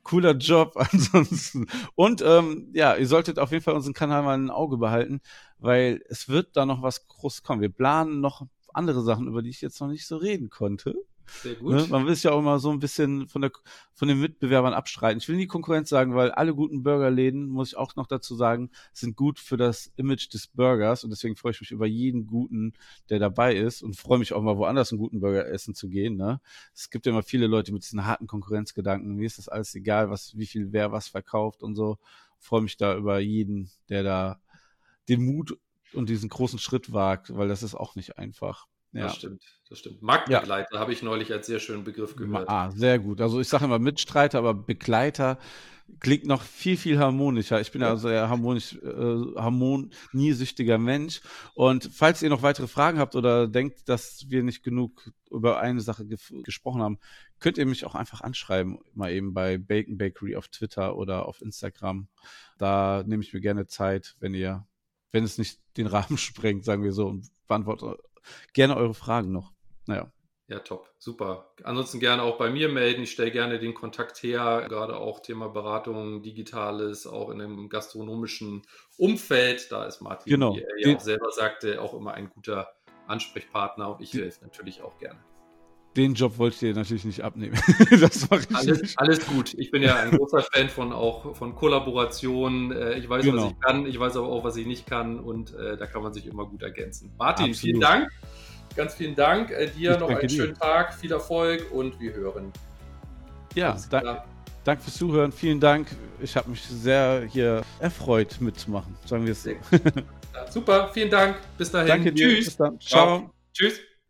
cooler Job ansonsten. Und ja, ihr solltet auf jeden Fall unseren Kanal mal ein Auge behalten, weil es wird da noch was groß kommen. Wir planen noch andere Sachen, über die ich jetzt noch nicht so reden konnte. Sehr gut. Ne? Man will es ja auch immer so ein bisschen von den Mitbewerbern abstreiten. Ich will nie Konkurrenz sagen, weil alle guten Burgerläden, muss ich auch noch dazu sagen, sind gut für das Image des Burgers und deswegen freue ich mich über jeden guten, der dabei ist und freue mich auch mal woanders einen guten Burger essen zu gehen. Ne? Es gibt ja immer viele Leute mit diesen harten Konkurrenzgedanken. Mir ist das alles egal, wie viel wer was verkauft und so. Freue mich da über jeden, der da den Mut und diesen großen Schritt wagt, weil das ist auch nicht einfach. Ja. Das stimmt. Marktbegleiter habe ich neulich als sehr schönen Begriff gehört. Sehr gut. Also ich sage immer Mitstreiter, aber Begleiter klingt noch viel, viel harmonischer. Ich bin also eher harmoniesüchtiger Mensch. Und falls ihr noch weitere Fragen habt oder denkt, dass wir nicht genug über eine Sache gesprochen haben, könnt ihr mich auch einfach anschreiben, mal eben bei Bacon Bakery auf Twitter oder auf Instagram. Da nehme ich mir gerne Zeit, wenn es nicht den Rahmen sprengt, sagen wir so, und beantworte gerne eure Fragen noch. Naja. Ja, top. Super. Ansonsten gerne auch bei mir melden. Ich stelle gerne den Kontakt her. Gerade auch Thema Beratung, Digitales, auch in dem gastronomischen Umfeld. Da ist Martin, wie er ja auch selber sagte, auch immer ein guter Ansprechpartner und ich helfe natürlich auch gerne. Den Job wollte ich dir natürlich nicht abnehmen. Das mache ich alles gut. Ich bin ja ein großer Fan von Kollaboration. Ich weiß, was ich kann, ich weiß aber auch, was ich nicht kann und da kann man sich immer gut ergänzen. Martin, vielen Dank. Ganz vielen Dank. Dir noch einen schönen Tag, viel Erfolg und wir hören. Ja, danke fürs Zuhören. Vielen Dank. Ich habe mich sehr hier erfreut mitzumachen, sagen wir es so. Super, vielen Dank. Bis dahin. Danke dir. Tschüss. Bis dann. Ciao. Tschüss.